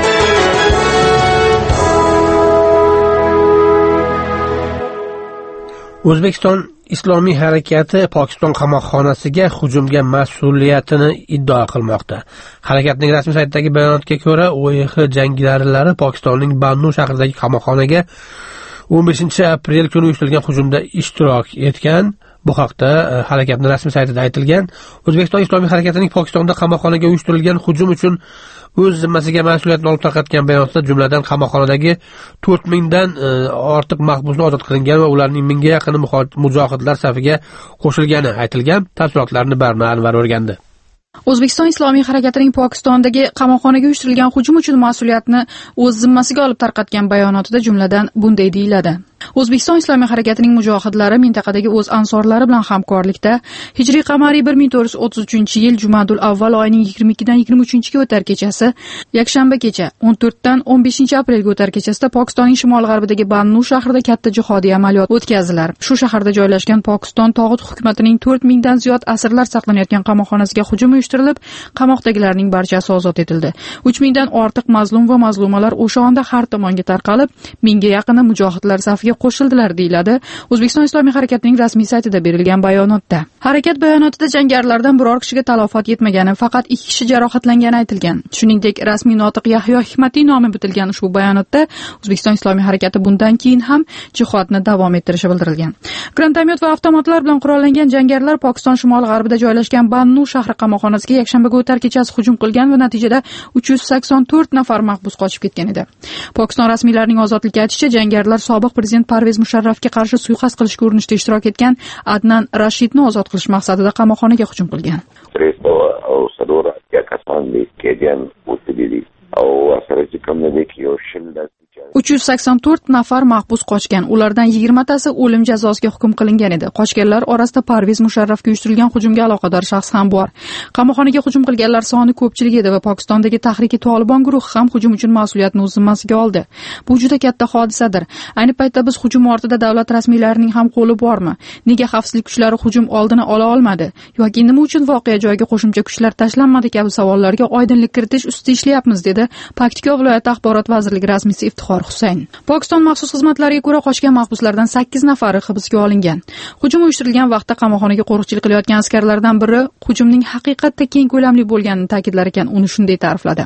O'zbekiston Islomiy harakati Pokiston qamoqxonasiga hujumga mas'uliyatini iddao qilmoqda. Harakatning rasmiy saytidagi bayonotga ko'ra, O E X jangarilar Pokistonning Bannu shahridagi qamoqxonaga o'n beshinchi aprel kuni uyushtirilgan hujumda ishtirok etgan. Bu haqda harakatning rasmiy saytida aytilgan. O'zbekiston Islomiy harakatining Pokistonda qamoqxonaga uyushtirilgan hujum uchun o'z zimmasiga mas'uliyatni olib tarqatgan bayonotda jumladan qamoqxonadagi to'rt mingdan ortiq mahbusni ozod qilingan va ularning mingga yaqini mujohidlar safiga qo'shilgani aytilgan. Tafsilotlarni Barno Anvar o'rgandi. O'zbekiston Islomiy harakatining Pokistondagi qamoqxonaga uyushtirilgan hujum uchun mas'uliyatni o'z zimmasiga olib tarqatgan bayonotida jumladan bunday deyiladi. O'zbekiston Islomiy harakatining mujohidlari mintaqadagi o'z ansorlari bilan hamkorlikda Hijriy qamariy bir ming to'rt yuz o'ttiz uchinchi yil Jumadul avval oyining yigirma ikkidan yigirma uchinchiga o'tar kechasi, yakshanba kecha o'n to'rtdan o'n beshinchi aprelga o'tar kechasida Pokistonning shimol-g'arbidagi Bannu shahrida katta jihodiy amaliyot o'tkazdilar. Shu shaharda joylashgan Pokiston tog'ut hukumatining to'rt mingdan ziyod asirlar saqlanayotgan qamoqxonasiga hujum uyushtirilib, qamoqdagilarning barchasi ozod etildi. uch mingdan ortiq mazlum va mazlumalar o'sha onda har tomonga tarqalib, mingga yaqini mujohidlar safiga qo'shildilar deyiladi O'zbekiston Islomiy harakatining rasmiy saytida berilgan bayonotda. Harakat bayonotida jangarilardan biror kishiga talofat yetmagani, faqat ikki kishi jarohatlangani aytilgan. Shuningdek, rasmiy notiq Yahyo Hikmatiy nomi bitilgan ushbu bayonotda O'zbekiston Islomiy harakati bundan keyin ham jihodni davom ettirishi bildirilgan. Grantomyot va avtomatlar bilan qurollangan jangarilar Pokiston shimol-g'arbida joylashgan Bannu shahri qamoqxonasiga yakshanbaga o'tar kechasi hujum qilgan va natijada uch yuz sakson to'rt nafar mahbus qochib ketgan edi. Pokiston rasmiylarining ozodlikka aytishicha, jangarilar sobiq prezident Parvez Musharrafga qarshi suiqasd qilishga urinishda ishtirok etgan Adnan Rashidni ozod qilish maqsadida qamoqxonaga hujum qilgan. uch yuz sakson to'rt nafar mahbus qochgan. Ulardan yigirmatasi o'lim jazosiga hukm qilingan edi. Qochganlar orasida Parvez Musharrafga uyushtirilgan hujumga aloqador shaxs ham bor. Qamoqxonaga hujum qilganlar soni ko'pchilik edi va Pokistondagi Tahriki Tolibon guruhi ham hujum uchun mas'uliyatni o'z zimmasiga oldi. Bu juda katta hodisadir. Ayni paytda biz hujum ortida davlat rasmiylarining ham qo'li bormi? Nega xavfsizlik kuchlari hujum oldini ola olmadi? Yoki nima uchun voqea joyiga qo'shimcha kuchlar tashlanmadi kabi savollarga oydinlik kiritish ustida ishlayapmiz, dedi Paktika viloyati axborot vazirligi rasmiysi Iftixor Husayn. Pokiston maxsus xizmatlariga ko'ra qochgan mahbuslardan sakkiz nafari hibsga olingan. Hujum uyushtirilgan vaqtda qamoqxonaga qo'riqchilik qilayotgan askarlardan biri hujumning haqiqatda keng ko'lamli bo'lganini ta'kidlar ekan, uni shunday ta'rifladi.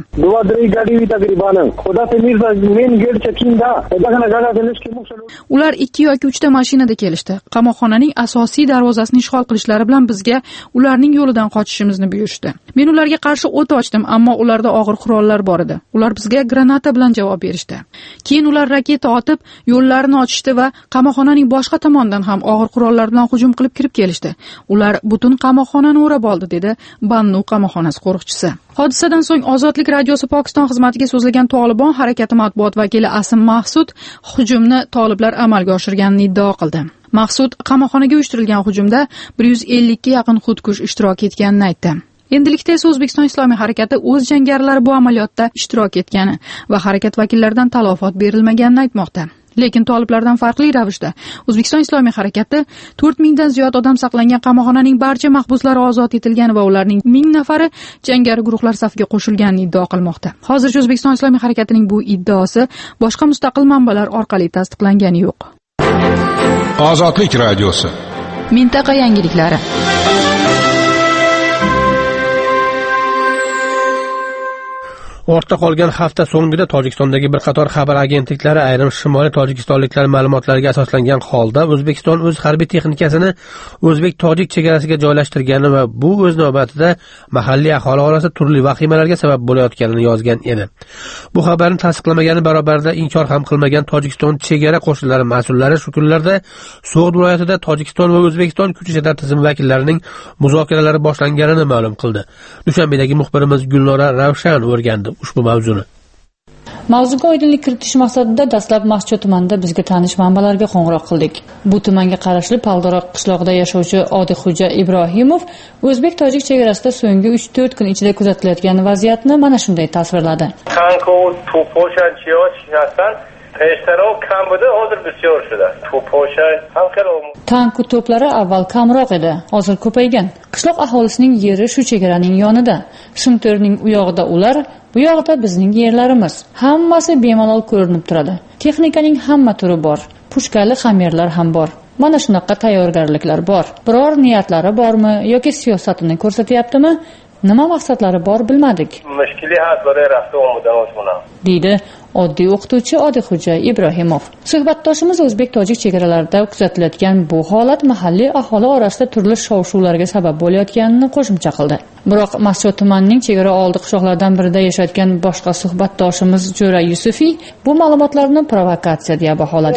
Ular ikki yoki uchta mashinada kelishdi. Qamoqxonaning asosiy darvozasini ishg'ol qilishlari bilan bizga ularning yo'lidan qochishimizni buyurishdi. Men ularga qarshi o't ochdim, ammo ularda og'ir qurollar bor edi. Ular bizga granata bilan javob berishdi. Keyin ular raketa otib, yo'llarini ochishdi va qamoqxonaning boshqa tomonidan ham og'ir qurollar bilan hujum qilib kirib kelishdi. Ular butun qamoqxonani o'rab oldi, dedi Bannu qamoqxonasi qo'riqchisi. Hodisadan so'ng Ozodlik radiosi Pokiston xizmatiga so'zlagan Tolibon harakati matbuot vakili Asim Mahsud hujumni toliblar amalga oshirganini iddao qildi. Mahsud qamoqxonaga uyushtirilgan hujumda bir yuz ellikka yaqin xudkush ishtirok etganini aytdi. Endilikda esa O'zbekiston Islomiy harakati o'z jangarilari bu amaliyotda ishtirok etgani va harakat vakillaridan talofat berilmaganini aytmoqda. Lekin toliblardan farqli ravishda O'zbekiston Islomiy harakati to'rt mingdan ziyod odam saqlangan qamoqxonaning barcha mahbuslari ozod etilgani va ularning ming nafari jangari guruhlar safiga qo'shilganini iddao qilmoqda. Hozircha O'zbekiston Islomiy harakatining bu iddaosi boshqa mustaqil manbalar orqali tasdiqlangani yo'q. Ozodlik radiosi. Mintaqa yangiliklari. Ortda qolgan hafta so'ngida Tojikistondagi bir qator xabar agentliklari ayrim shimoliy tojikistonliklar ma'lumotlariga asoslangan holda O'zbekiston o'z harbiy texnikasini o'zbek-tojik chegarasiga joylashtirgani va bu o'z navbatida mahalliy aholi orasida turli vahimalarga sabab bo'layotganini yozgan edi. Bu xabarni tasdiqlamagani barobarida inkor ham qilmagan Tojikiston chegara qo'shinlari mas'ullari shu kunlarda So'g'd viloyatida Tojikiston va O'zbekiston kuch ishlar tizimi vakillarining muzokaralari boshlanganini ma'lum qildi. Dushanbedagi muxbirimiz Gulnora Ravshan o'rgandi ushbu mavzuni. Mavzuga oydinlik kiritish maqsadida dastlab Masjid tumanida bizga tanish manbalarga qo'ng'iroq qildik. Bu tumanga qarashli Paldaroq qishlog'ida yashovchi Odixo'ja Ibrohimov o'zbek-tojik chegarasida so'nggi uch to'rt kun ichida kuzatilayotgan vaziyatni mana shunday tasvirladi. پیشترها کم بوده hozir بسیار شده توپاشا هم خیلی tank to'plari avval kamroq edi, hozir ko'paygan. Qishloq aholisining yeri shu chegaraning yonida. Shimterning u yog'ida ular, bu yog'ida bizning yerlarimiz. Hammasi bemalol ko'rinib turadi. Texnikaning hamma turi bor. Pushkali xamirlar ham bor. Mana shunaqa tayyorgarliklar bor. Biror niyatlari bormi yoki siyosatini ko'rsatyaptimi? Nima maqsadlari bor bilmadik. Mushkili has برای رفته اومدن o'zmona. deydi oddiy o'qituvchi Odilxo'ja Ibrohimov. Suhbatdoshimiz o'zbek-tojik chegaralarida kuzatilayotgan bu holat mahalliy aholi orasida turli shov-shuvlarga sabab bo'layotganini qo'shimcha qildi. Biroq Masjid tumanining chegara oldi qishloqlardan birida yashayotgan boshqa suhbatdoshimiz Jo'ra Yusufiy bu ma'lumotlarni provokatsiya deya baholadi.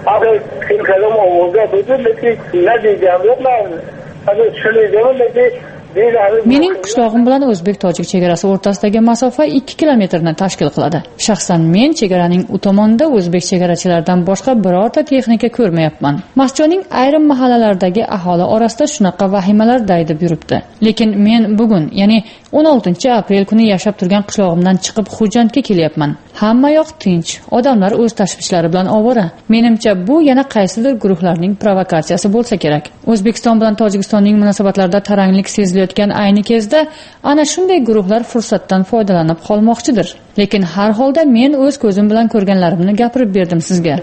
Mening qishlog'im bilan o'zbek-tojik chegarasi o'rtasidagi masofa ikki kilometrni tashkil qiladi. Shaxsan men chegaraning u tomonida o'zbek chegarachilaridan boshqa birorta texnika ko'rmayapman. Masjidning ayrim mahallalaridagi aholi orasida shunaqa vahimalar daydib yuribdi. Lekin men bugun, ya'ni o'n oltinchi aprel kuni yashab turgan qishlog'imdan chiqib Xo'jandga kelyapman. Hamma yoq tinch, odamlar o'z tashvishlari bilan ovora. Menimcha bu yana qaysidir guruhlarning provokatsiyasi bo'lsa kerak. O'zbekiston bilan Tojikistonning munosabatlarida taranglik sezilayotgan ayni kezda ana shunday guruhlar fursatdan foydalanib qolmoqchidir. Lekin har holda men o'z ko'zim bilan ko'rganlarimni gapirib berdim sizga.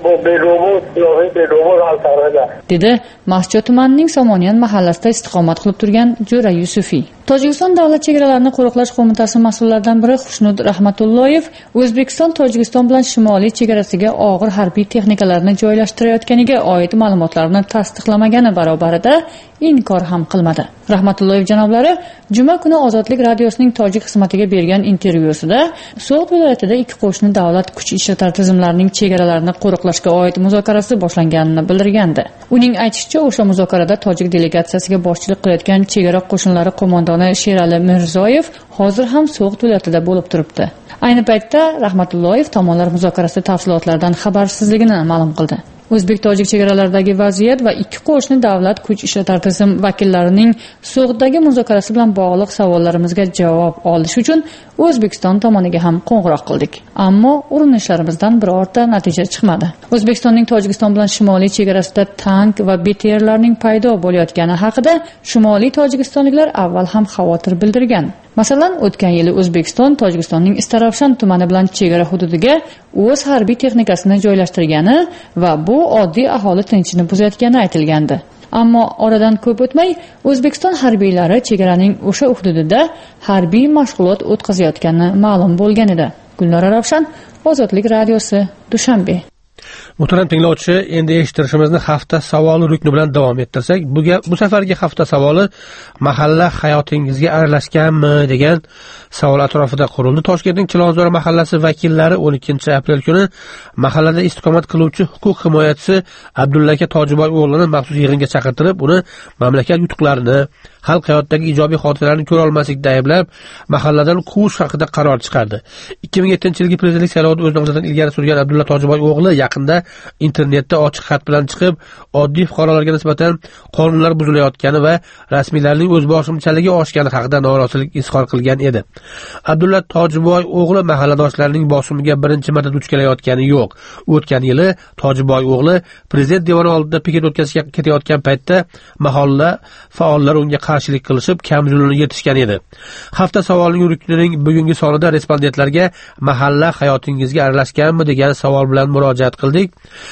dedi Masjid tumanining Somoniyan mahallasida istiqomat qilib turgan Jo'ra Yusufiy. Tojikiston davlat chegaralarini qo'riqlash qo'mitasi mas'ullaridan biri Xushnud Rahmatulloyev O'zbekiston Tojikiston bilan shimoliy chegarasiga og'ir harbiy texnikalarni joylashtirayotganiga oid ma'lumotlarni tasdiqlamagani barobarida inkor ham qilmadi. Rahmatulloyev janoblari juma kuni Ozodlik radiosining tojik xizmatiga bergan intervyusida So'g'd viloyatida ikki qo'shni davlat kuch ishlatar tizimlarining chegaralarini qo'riqlashga oid muzokarasi boshlanganini bildirgandi. Uning aytishicha, o'sha muzokarada tojik delegatsiyasiga boshchilik qilayotgan chegara qo'shinlari qo'mondoni Sherali Mirzoyev hozir ham So'g'd viloyatida bo'lib turibdi. Ayni paytda Rahmatulloyev tomonlar muzokarasi tafsilotlaridan xabarsizligini ma'lum qildi. O'zbek-tojik chegaralaridagi vaziyat va ikki qo'shni davlat kuch ishlatar tizim vakillarining So'g'ddagi muzokarasi bilan bog'liq savollarimizga javob olish uchun O'zbekiston tomoniga ham qo'ng'iroq qildik. Ammo urinishlarimizdan birorta natija chiqmadi. O'zbekistonning Tojikiston bilan shimoliy chegarasida tank va B T R'larning paydo bo'layotgani haqida shimoliy tojikistonliklar avval ham xavotir bildirgan. Masalan, o'tgan yili O'zbekiston Tojikistonning Istaravshan tumani bilan chegara hududiga o'z harbiy texnikasini joylashtirgani va bu oddiy aholi tinchini buzayotgani aytilgandi. Ammo oradan ko'p o'tmay O'zbekiston harbiylari chegaraning o'sha hududida harbiy mashg'ulot o'tkazayotgani ma'lum bo'lgan edi. Gulnora Ravshan, Ozodlik radiosi, Dushanbe. Muhtaram tinglovchi, endi eshittirishimizni hafta savoli rukni bilan davom ettirsak, bu bu safargi hafta savoli mahalla hayotingizga aralashganmi degan savol atrofida qurildi. Toshkentning Chilonzor mahallasi vakillari o'n ikkinchi aprel kuni mahallada istiqomat qiluvchi huquq himoyachisi Abdulla aka Tojiboy o'g'lini maxsus yig'inga chaqirtirib, uni mamlakat yutuqlarini, xalq hayotidagi ijobiy hodisalarni ko'ra olmaslikda ayblab, mahalladan quvish haqida qaror chiqardi. ikki ming yettinchi yilgi prezidentlik saylovida o'z nomzodini ilgari surgan Abdulla Tojiboy o'g'li yaqinda internetda ochiq xat bilan chiqib, oddiy fuqarolarga nisbatan qonunlar buzilayotgani va rasmiylarning o'zboshimchaligi oshgani haqida norozilik izhor qilgan edi. Abdulla Tojiboy o'g'li mahalladoshlarining bosimiga birinchi marta duch kelayotgani yo'q. O'tgan yili Tojiboy o'g'li prezident devoni oldida piket o'tkazishga ketayotgan paytda mahalla faollari unga qarshilik qilishib, kamzulini yetishgan edi. Hafta savolining ruknining bugungi sonida respondentlarga mahalla hayotingizga aralashganmi degan savol bilan murojaat qildik.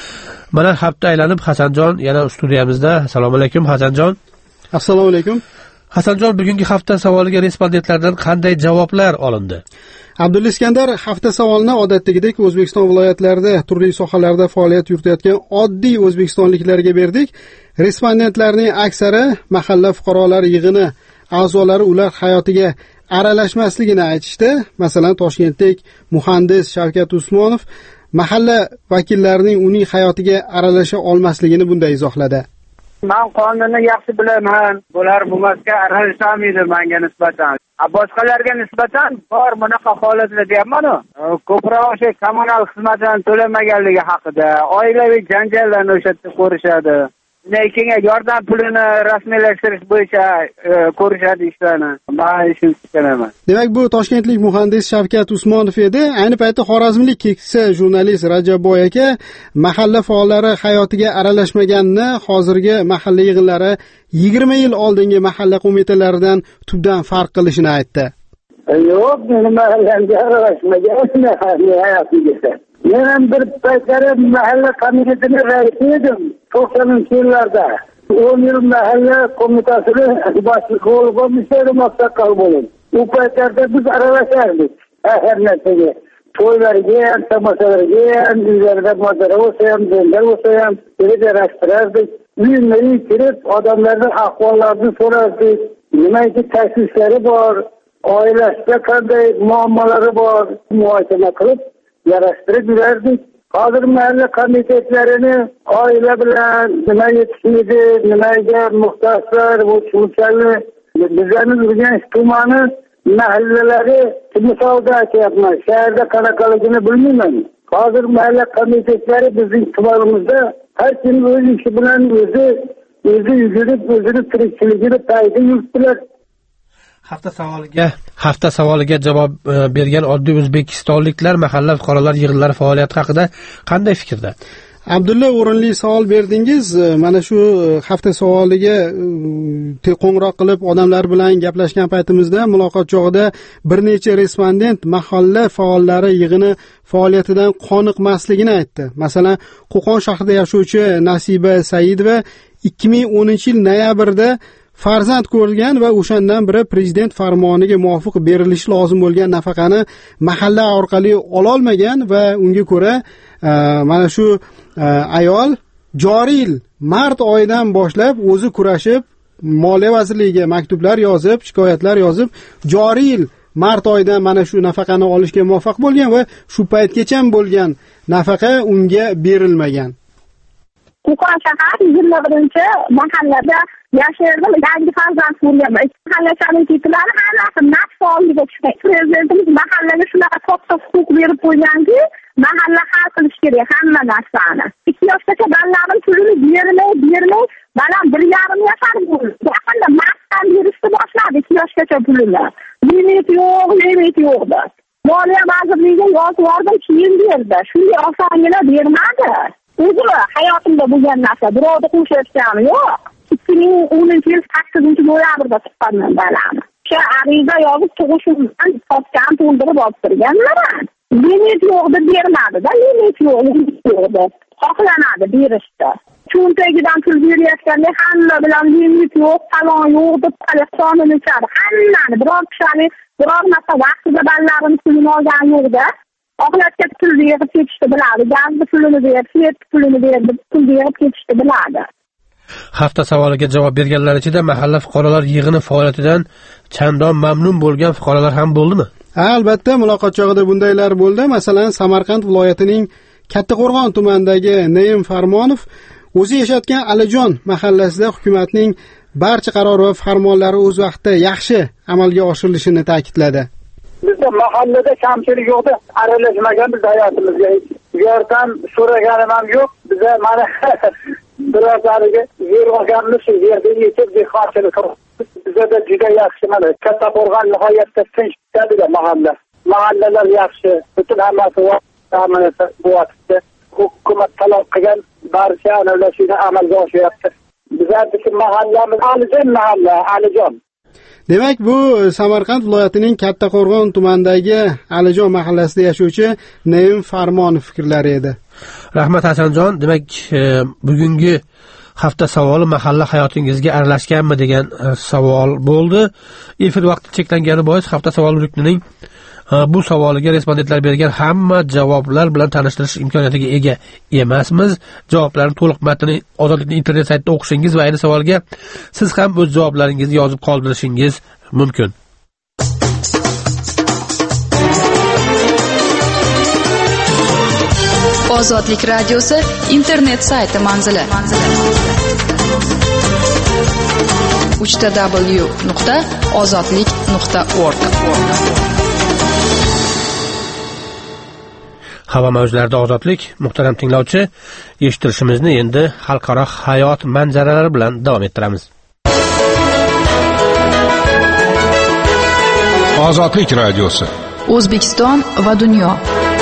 Mana hafta aylanib Hasanjon yana studiyamizda. Assalomu alaykum Hasanjon. Assalomu alaykum. Hasanjon, bugungi hafta savoliga respondentlardan qanday javoblar olindi? Abdulla Iskandar, hafta savolini odatdagidek O'zbekiston viloyatlarida turli sohalarda faoliyat yuritayotgan oddiy o'zbekistonliklarga berdik. Respondentlarning aksari mahalla fuqarolar yig'ini a'zolari ular hayotiga aralashmasligini aytishdi. Masalan, Toshkentdek muhandis Shavkat Usmonov mahalla vakillarining uning hayotiga aralasha olmasligini bunday izohladi. Men qonunni yaxshi bilaman. Bular bo'lmasga aralashmaydi menga nisbatan. Boshqalarga nisbatan bor bunaqa holatlar deyapman-ku. Ko'proq o'sha kommunal xizmatlarni to'lamaganligi haqida, oilaviy janjallarni o'sha yerda ko'rishadi. lekin yordam pulini rasmiylashtirish bo'yicha ko'rishadi ishlarni. Men ishni tushanaman. Demak, bu toshkentlik muhandis Shavkat Usmonov edi. Ayni paytda xorazmlik keksa jurnalist Rajabboy aka mahalla faollari hayotiga aralashmaganini, hozirgi mahalla yig'inlari yigirma yil oldingi mahalla qo'mitalaridan tubdan farq qilishini aytdi. Yo'q, meni mahallamga aralashmagan hayotiga. Men ham bir paytlar mahalla komitetining raisi edim to'qsoninchi yillarda. o'n yil mahalla qo'mitasini boshliq bo'lib ishladim, mustaqil bo'lib. U paytlarda biz aralashardik har narsaga. To'ylarga ham, tomoshalarga ham, uylarda modara bo'lsa ham, dindar bo'lsa ham, aralashtirardik. Uyma-uy kirib, odamlarning ahvollarini so'rardik. Nimaiki tashvishlari bor, oilasida qanday muammolari bor, muhokama qilib yarashtirib yurardik. Hozir mahalla komitetlarini oila bilan nima yetishmaydi, nimaga muhtojlar, bu tushunchani bizlarning Urganch tumani mahallalari misolda aytyapman. Shaharda qanaqaligini bilmayman. Hozir mahalla komitetlari bizning tumanimizda har kim o'z ishi bilan o'zi o'zi yugurib, o'zini tirikchiligini payda yuribdilar. Hafta savoliga hafta savoliga javob bergan oddiy o'zbekistonliklar mahalla fuqarolar yig'inlari faoliyati haqida qanday fikrda? Abdulla o'rinli savol berdingiz. Mana shu hafta savoliga qo'ng'iroq qilib odamlar bilan gaplashgan paytimizda muloqot chog'ida bir necha respondent mahalla faollari yig'ini faoliyatidan qoniqmasligini aytdi. Masalan, Qo'qon shahrida yashovchi Nasiba Saidova ikki ming o'ninchi yil noyabrda farzand ko'rgan va o'shandan beri prezident farmoniga muvofiq berilishi lozim bo'lgan nafaqani mahalla orqali ola olmagan va unga ko'ra mana shu ayol joriy yil mart oyidan boshlab o'zi kurashib Moliya vazirligiga maktublar yozib, shikoyatlar yozib, joriy yil mart oyidan mana shu nafaqani olishga muvaffaq bo'lgan va shu paytgacha bo'lgan nafaqa unga berilmagan. Qo'qon shahar yigirma birinchi mahallada yashaydim. Yangi farzand ko'rganman. Mahalla komitetlar hammasi naf faolligiga tushgan. Prezidentimiz mahallaga shunaqa katta huquq berib qo'yganki, mahalla hal qilish kerak hamma narsani. ikki yoshgacha bolalarning pulini bermay, bermay, balam bir yarim yashar bo'ldi. Yaqinda martdan berishni boshladi ikki yoshgacha pulini. Limit yo'q, limit yo'qdi. Moliya vazirligiga yozib yubordim, keyin berdi. Shunday osongina bermadi. O'zim hayotimda bo'lgan narsa, birovni qo'shayotganim yo'q. ikki ming o'ninchi yil sakkizinchi noyabrda chiqqanman balamni. O'sha ariza yozib tug'ishimdan topgan to'ldirib olib turganlar. Limit yo'qdi, bermadi-da, limit yo'qdi. Xohlanadi berishdi. Cho'ntagidan pul berayotganda hamma bilan limit yo'q, talon yo'q deb qonun ichadi. Hammani biror kishini biror marta vaqtida balalarni pulini olgan yo'q-da. Oxlatga pul berib ketishni biladi. Gazni pulini berib, svet pulini berib, pul berib ketishni biladi. Hafta savoliga javob berganlar ichida mahalla fuqarolar yig'ini faoliyatidan chandon mamnun bo'lgan fuqarolar ham bo'ldimi? Albatta, muloqot chog'ida bundaylar bo'ldi. Masalan, Samarqand viloyatining Kattaqo'rg'on tumanidagi Naim Farmonov o'zi yashayotgan Alijon mahallasida hukumatning barcha qaror va farmonlari o'z vaqtida yaxshi amalga oshirilishini ta'kidladi. Bizda mahallada kamchilik yo'qdi, aralashmaganmiz hayotimizga. Yordam so'raganim ham yo'q. Biza mana birodarlarga yer olganmiz, shu yerda yetib dehqonchilik qilib. Bizda juda yaxshi mana Kattaqo'rg'on nihoyatda tinch bo'ladi mahalla. Mahallalar yaxshi, butun hammasi ta'minoti bo'lyapti. Hukumat talab qilgan barcha anavlashini amalga oshiryapti. Bizdagi mahallamiz Alijon mahalla, Alijon. Demak, bu Samarqand viloyatining Kattaqo'rg'on tumanidagi Alijon mahallasida yashovchi Naim Farmonov fikrlari edi. Rahmat Hasanjon, demak, bugungi hafta savoli mahalla hayotingizga aralashganmi degan savol bo'ldi. Efir vaqti cheklangani bois hafta savol ruknining bu savoliga respondentlar bergan hamma javoblar bilan tanishtirish imkoniyatiga ega emasmiz. Javoblarning to'liq matnini Ozodlikning internet saytida o'qishingiz va ayni savolga siz ham o'z javoblaringizni yozib qoldirishingiz mumkin. Ozodlik radiosi internet sayti manzili. uch w nuqta ozodlik nuqta org. Havo mavjlarida ozodlik. Muhtaram tinglovchi, eshitirishimizni endi xalqaro hayot manzaralari bilan davom ettiramiz. Ozodlik radiosi. O'zbekiston va dunyo.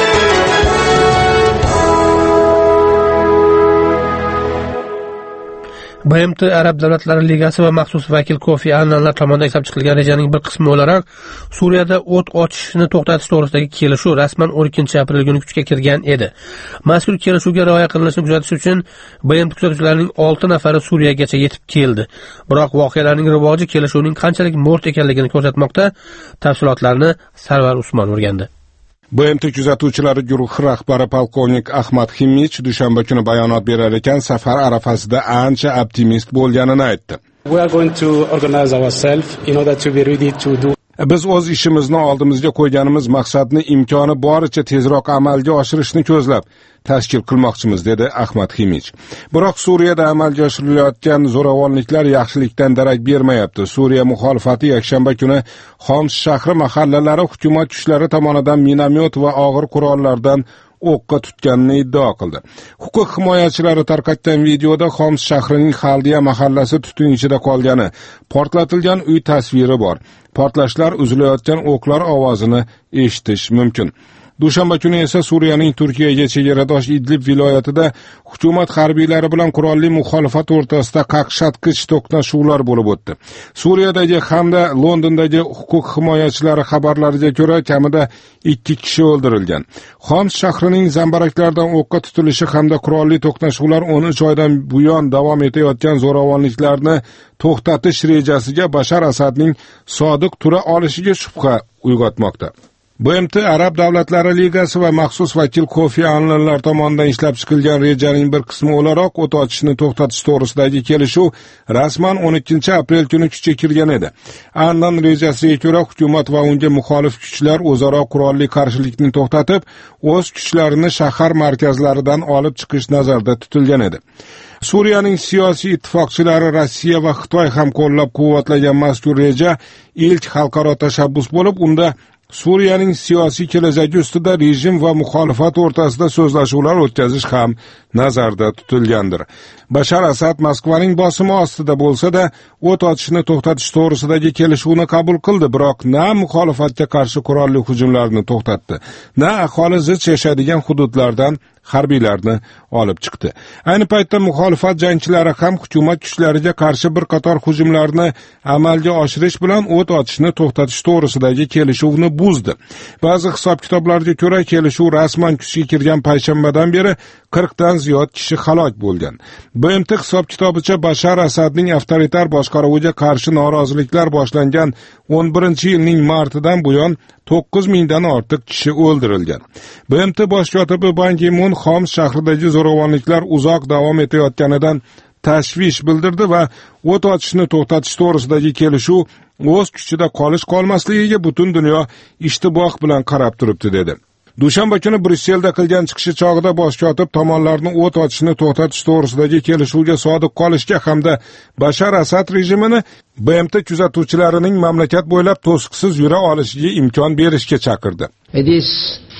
B M T Arab Davlatlari Ligasi va maxsus vakil Kofi Annanlar tomonidan ishlab chiqilgan rejaning bir qismi o'laroq Suriyada o't ochishni to'xtatish to'g'risidagi kelishuv rasman o'n ikkinchi aprel kuni kuchga kirgan edi. Mazkur kelishuvga rioya qilinishini kuzatish uchun B M T kuzatuvchilarining olti nafari Suriyagacha yetib keldi. Biroq voqealarning rivoji kelishuvning qanchalik mo'rt ekanligini ko'rsatmoqda. Tafsilotlarni Sarvar Usmon o'rgandi. B M T kuzatuvchilari guruhi rahbari polkovnik Ahmad Himich dushanba kuni bayonot berar ekan, safar arafasida ancha optimist bo'lganini aytdi. We are going to organize ourselves in order to be ready to do Biz o'z ishimizni oldimizga qo'yganimiz maqsadni imkoni boricha tezroq amalga oshirishni ko'zlab tashkil qilmoqchimiz, dedi Ahmad Himich. Biroq Suriyada amalga oshirilayotgan zo'ravonliklar yaxshilikdan darak bermayapti. Suriya muxolifati yakshanba kuni Xoms shahri mahallalari hukumat kuchlari tomonidan minomyot va og'ir qurollardan o'qqa tutganini iddao qildi. Huquq himoyachilari tarqatgan videoda Xoms shahrining Xaldiya mahallasi tutun ichida qolgani, portlatilgan uy tasviri bor. Portlashlar, uzilayotgan o'qlar ovozini eshitish mumkin. Dushanba kuni esa Suriyaning Turkiyaga chegaradosh Idlib viloyatida hukumat harbiylari bilan qurolli muxolifat o'rtasida qaqshatqich to'qnashuvlar bo'lib o'tdi. Suriyadagi hamda Londondagi huquq himoyachilari xabarlariga ko'ra kamida ikki kishi o'ldirilgan. Xoms shahrining zambaraklardan o'qqa tutilishi hamda qurolli to'qnashuvlar o'n uch oydan buyon davom etayotgan zo'ravonliklarni to'xtatish rejasiga Bashar Asadning sodiq tura olishiga shubha uyg'otmoqda. B M T Arab Davlatlari Ligasi va maxsus vakil Kofi Annanlar tomonidan ishlab chiqilgan rejaning bir qismi o'laroq o't ochishni to'xtatish to'g'risidagi kelishuv rasman o'n ikkinchi aprel kuni kuchga kirgan edi. Annan rejasiga ko'ra hukumat va unga muxolif kuchlar o'zaro qurolli qarshilikni to'xtatib, o'z kuchlarini shahar markazlaridan olib chiqish nazarda tutilgan edi. Suriyaning siyosiy ittifoqchilari Rossiya va Xitoy ham qo'llab-quvvatlagan mazkur reja ilk xalqaro tashabbus bo'lib, unda Suriyaning siyosiy kelajagi ustida rejim va muxolifat o'rtasida so'zlashuvlar o'tkazish ham nazarda tutilgandir. Bashar Asad Moskvaning bosimi ostida bo'lsa-da, o't ochishni to'xtatish to'g'risidagi kelishuvni qabul qildi, biroq na muxolifatga qarshi qurolli hujumlarni to'xtatdi, na aholi zich yashaydigan hududlardan harbiylarni olib chiqdi. Ayni paytda muxolifat jangchilari ham hukumat kuchlariga qarshi bir qator hujumlarni amalga oshirish bilan o't ochishni to'xtatish to'g'risidagi kelishuvni buzdi. Ba'zi hisob-kitoblarga ko'ra kelishuv rasman kuchga kirgan payshanbadan beri qirq dan ziyod kishi halok bo'lgan. B M T hisob-kitobicha Bashar Asadning avtoritar boshqaruviga qarshi noroziliklar boshlangan o'n birinchi yilning martidan buyon to'qqiz mingdan ortiq kishi o'ldirilgan. B M T bosh kotibi Ban Ki-mun Xoms shahridagi zo'ravonliklar uzoq davom etayotganidan tashvish bildirdi va o't ochishni to'xtatish to'g'risidagi kelishuv o'z kuchida qolish-qolmasligiga butun dunyo ishtiboh bilan qarab turibdi, dedi. Dushanba kuni Bryusselda qilgan chiqishi chog'ida bosh kotib tomonlarni o't ochishni to'xtatish to'g'risidagi kelishuvga sodiq qolishga hamda Bashar Asad rejimini B M T kuzatuvchilarining mamlakat bo'ylab to'siqsiz yura olishiga imkon berishga chaqirdi. It is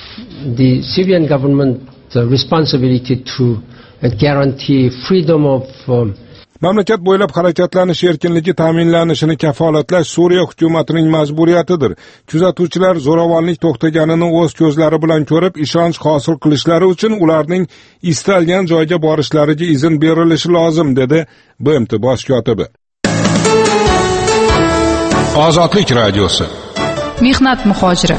the Syrian government responsibility to guarantee freedom of um, Mamlakat bo'ylab harakatlanish erkinligi ta'minlanishini kafolatlash Suriya hukumatining majburiyatidir. Kuzatuvchilar zo'ravonlik to'xtaganini o'z ko'zlari bilan ko'rib, ishonch hosil qilishlari uchun ularning istalgan joyga borishlariga izn berilishi lozim, dedi B M T bosh kotibi. Ozodlik radiosi. Mehnat muhojiri.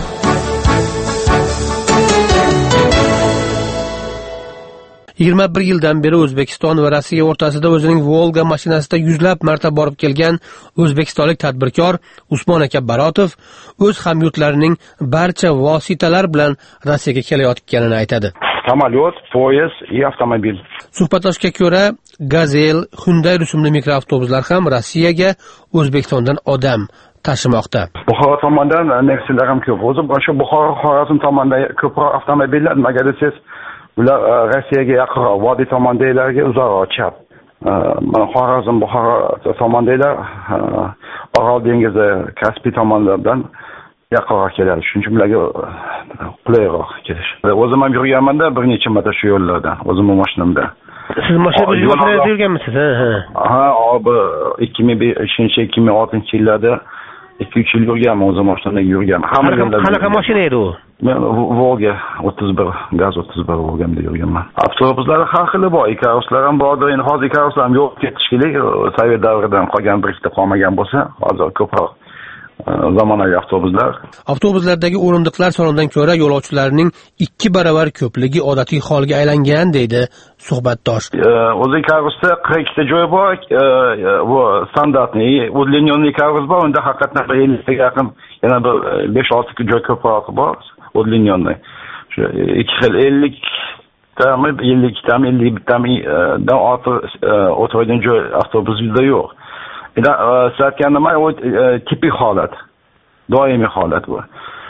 yigirma bir yildan beri O'zbekiston va Rossiya o'rtasida o'zining Volga mashinasida yuzlab marta borib kelgan o'zbekistonlik tadbirkor Usmon aka Barotov o'z hamyurtlarining barcha vositalar bilan Rossiyaga kelayotganini aytadi. Samolyot, poyezd, avtomobil. Suhbatlashga ko'ra, Gazel, Hyundai rusumli mikroavtobuslar ham Rossiyaga O'zbekistondan odam tashimoqda. Buxoro tomondan Next'lar ham ko'p. O'zi o'sha Buxoro, Xorazm tomondan ko'proq avtomobillar, nimaga desangiz, ular Rossiyaga yaqinroq, Vodiy tomondagilarga uzoqroq chap. Mana Xorazm, Buxoro tomondagilar Orol dengizi, Kaspiy tomonlardan yaqinroq keladi. Shuning uchun ularga qulayroq kelish. O'zim ham yurganman-da bir necha marta shu yo'llardan, o'zimning mashinamda. Siz mashina yo'llarda yurganmisiz? Ha, ha. Ha, ikki ming beshinchi ikki ming oltinchi yillarda ikki uch yil yurganman, o'zim mashinamda yurganman. Hamma yo'llarda. Qanaqa mashina edi u? Men Volga o'ttiz bir, gaz o'ttiz bir Volgamda yurganman. Avtobuslar har xil bor, Ikaruslar ham bor, endi hozir Ikaruslar ham yo'q ketish kerak. Sovet davridan qolgan bir ikkita qolmagan bo'lsa, hozir ko'proq zamonaviy avtobuslar. Avtobuslardagi o'rindiqlar sonidan ko'ra yo'lovchilarning ikki barobar ko'pligi odatiy holga aylangan deydi suhbatdosh. O'zi Ikarusda qirq ikkita joy bor, bu standartniy, uдлинённый Ikarus bor, unda haqiqatan elliktaga yaqin yana bir besh olti joy ko'proq bor, uдлинённый. Shu ikki xil ellik tami, ellik tami, ellik tamidan ortiq o'tiradigan joy avtobusda yo'q. Endi siz aytgan nima, u tipik holat. Doimiy holat bu.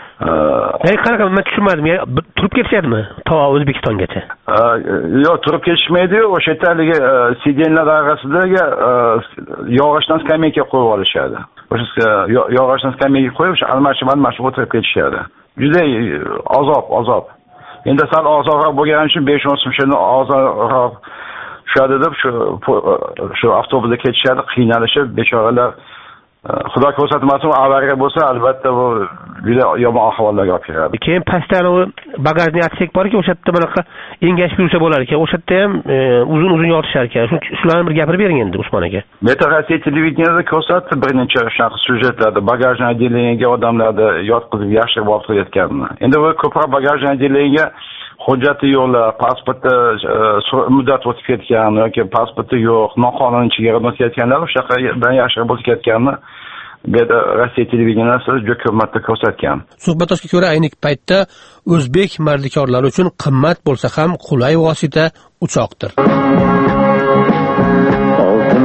Ey, qanaqa, men tushunmadim. Turib ketishadimi to O'zbekistongacha? Yo'q, turib ketishmaydi. O'sha yerda sidenlar orasidagi yog'ochdan skameyka qo'yib olishadi. O'sha yog'ochdan skameyka qo'yib, o'sha almashib-almashib o'tirib ketishadi. Juda azob, azob. Endi sal ozorroq bo'lgani uchun besh o'n so'mni ozorroq tushadi deb shu shu avtobusda ketishadi, qiynalishib, bechoralar Xudo ko'rsatmasin, avariya bo'lsa, albatta bu juda yomon ahvollarga olib keladi. Keyin pastdan u bagajni atsak borki, o'sha yerda bunaqa engashib yursa bo'lar ekan. O'sha yerda ham uzun-uzun yotishar ekan. Shularni bir gapirib bering endi Usmon aka. Meteorologiya televideniyada ko'rsatdi bir necha shunaqa syujetlarda bagajni отделениyaga odamlarni yotqizib yashirib olib qo'yayotganini. Endi bu ko'proq bagajni отделениyaga hujjati yo'qlar, pasporti muddat o'tib ketgan yoki pasporti yo'q, noqonuniy chegaradan o'tib ketganlar o'sha yerdan yashirib o'tib ketganini bu yerda Rossiya televideniyasi juda ko'p marta ko'rsatgan. Suhbatdoshga ko'ra, ayni paytda o'zbek mardikorlari uchun qimmat bo'lsa ham qulay vosita uchoqdir. Oltin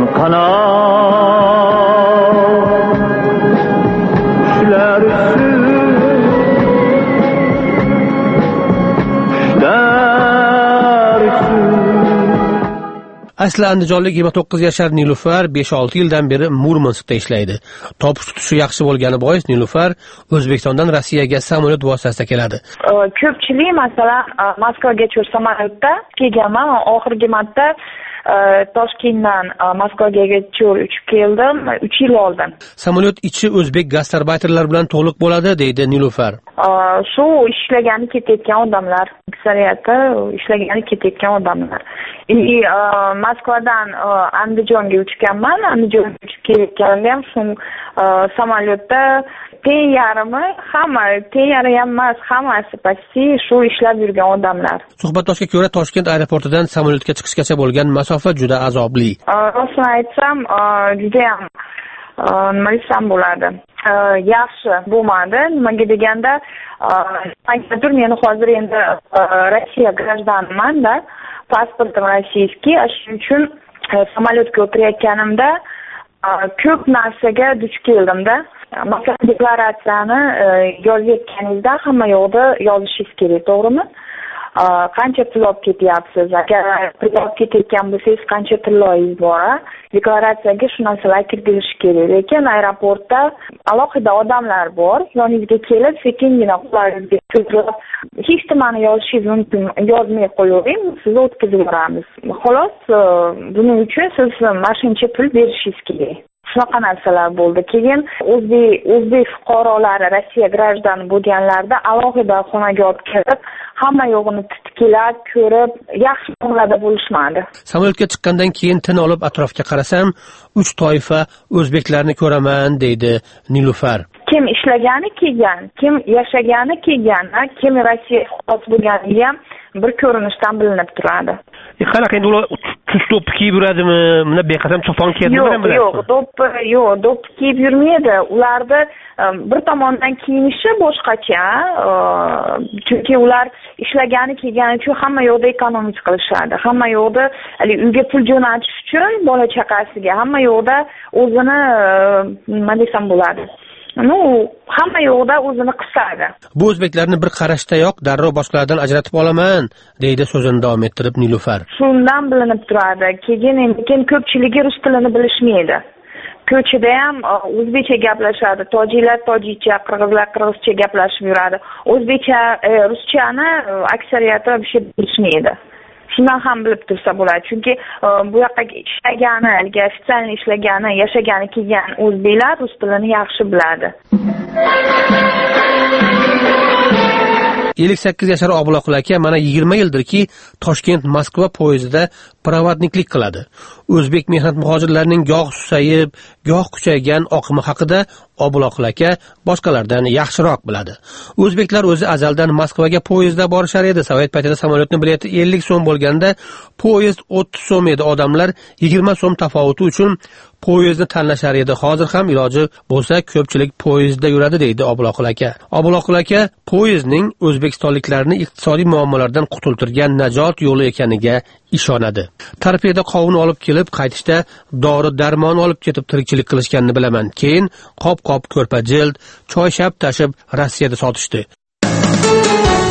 qanot Asli andijonlik yigirma to'qqiz yashar Nilufar besh olti yildan beri Murmanskda ishlaydi. Topish tutishi yaxshi bo'lgani bois Nilufar O'zbekistondan Rossiyaga samolyot vositasida keladi. Ko'pchilik masalan Moskvaga cho'r samolyotda kelganman, oxirgi marta Toshkentdan Moskvaga cho'r uchib keldim uch yil oldin. Samolyot ichi o'zbek gastarbayterlar bilan to'liq bo'ladi, deydi Nilufar. Shu ishlagani ketayotgan odamlar, aksariyati ishlagani ketayotgan odamlar. Moskvadan Andijonga uchganman, Andijonga uchib kelayotganimda ham shu samolyotda teng yarmi, hamma teng yarmi emas, hammasi pasti shu ishlab yurgan odamlar. Suhbatdoshga ko'ra, Toshkent aeroportidan samolyotga chiqishgacha bo'lgan masofa juda azobli. Rostini aytsam, juda ham nima desam bo'ladi. Yaxshi bo'lmadi. Nimaga deganda, aytdim, men hozir endi Rossiya grajdanimanda, pasportim rossiyskiy, shuning uchun samolyotga o'tirayotganimda ko'p narsaga duch keldimda. Masalan, deklaratsiyani yozayotganingizda hamma yoqda yozishingiz kerak, to'g'rimi? Qancha pul olib ketyapsiz? Agar pul olib ketayotgan bo'lsangiz, qancha tilloyingiz bor? Deklaratsiyaga shu narsalar kirgizilishi kerak. Lekin aeroportda alohida odamlar bor, yoningizga kelib, sekingina qo'llaringizga ko'tarib, hech nimani yozishingiz mumkin, yozmay qo'yavering, sizni o'tkazib yuboramiz. Xolos, buning uchun siz mashincha pul berishingiz kerak. Shunaqa narsalar bo'ldi. Keyin o'zbek o'zbek fuqarolari Rossiya grajdani bo'lganlarda alohida xonaga olib kelib, hamma yo'g'ini titkilab, ko'rib, yaxshi muomalada bo'lishmadi. Samolyotga chiqqandan keyin tin olib atrofga qarasam, uch toifa o'zbeklarni ko'raman, deydi Nilufar. Kim ishlagani kelgan, kim yashagani kelgan, kim Rossiya fuqarosi bo'lgani ham bir ko'rinishdan bilinib turadi. Qanaqa endi ular do'ppi kiyib yuradimi? Mana beqasam chopon kiyadimi? Yo'q, yo'q, do'ppi, yo'q, do'ppi kiyib yurmaydi. Ularda bir tomondan kiyinishi boshqacha, chunki ular ishlagani kelgani uchun hamma yo'lda ekonomik qilishadi. Hamma yo'lda uyga pul jo'natish uchun bola chaqasiga, hamma yo'lda o'zini nima desam bo'ladi. Ну, hamma yo'qda o'zini qisadi. Bu o'zbeklarni bir qarashdayoq darrov boshqalardan ajratib olaman, deydi so'zini davom ettirib Nilufar. Shundan bilinib turadi. Keyin lekin ko'pchiligi rus tilini bilishmaydi. ko'chada ham o'zbekcha gaplashadi, tojiklar tojikcha, qirg'izlar qirg'izcha gaplashib yuradi. O'zbekcha, ruschani aksariyati bilishmaydi. Shundan ham bilib tursa bo'ladi, chunki bu yoqqa ishlagani, haligi ofitsialni ishlagani, yashagani kelgan o'zbeklar rus tilini yaxshi biladi. ellik sakkiz yashar Obloqul aka mana yigirma yildirki Toshkent Moskva poyezdida provodniklik qiladi. O'zbek mehnat muhojirlarining goh susayib, goh kuchaygan oqimi haqida Obloqul aka boshqalardan yaxshiroq biladi. O'zbeklar o'zi azaldan Moskvaga poyezdda borishar edi. Sovet paytida samolyotning bileti ellik so'm bo'lganda, poyezd o'ttiz so'm edi. Odamlar yigirma so'm tafovuti uchun poyezdni tanlashar edi. Hozir ham iloji bo'lsa ko'pchilik poyezdda yuradi deydi Obloqul aka. Obloqul aka poyezdning o'zbekistonliklarni iqtisodiy muammolardan qutultirgan najot yo'li ekaniga ishonadi. Tarpiyada qovun olib kelib, qaytishda dori-darmon olib ketib tirikchilik qilishganini bilaman. Keyin qop-qop ko'rpa jild, choy shab tashib Rossiyada sotishdi.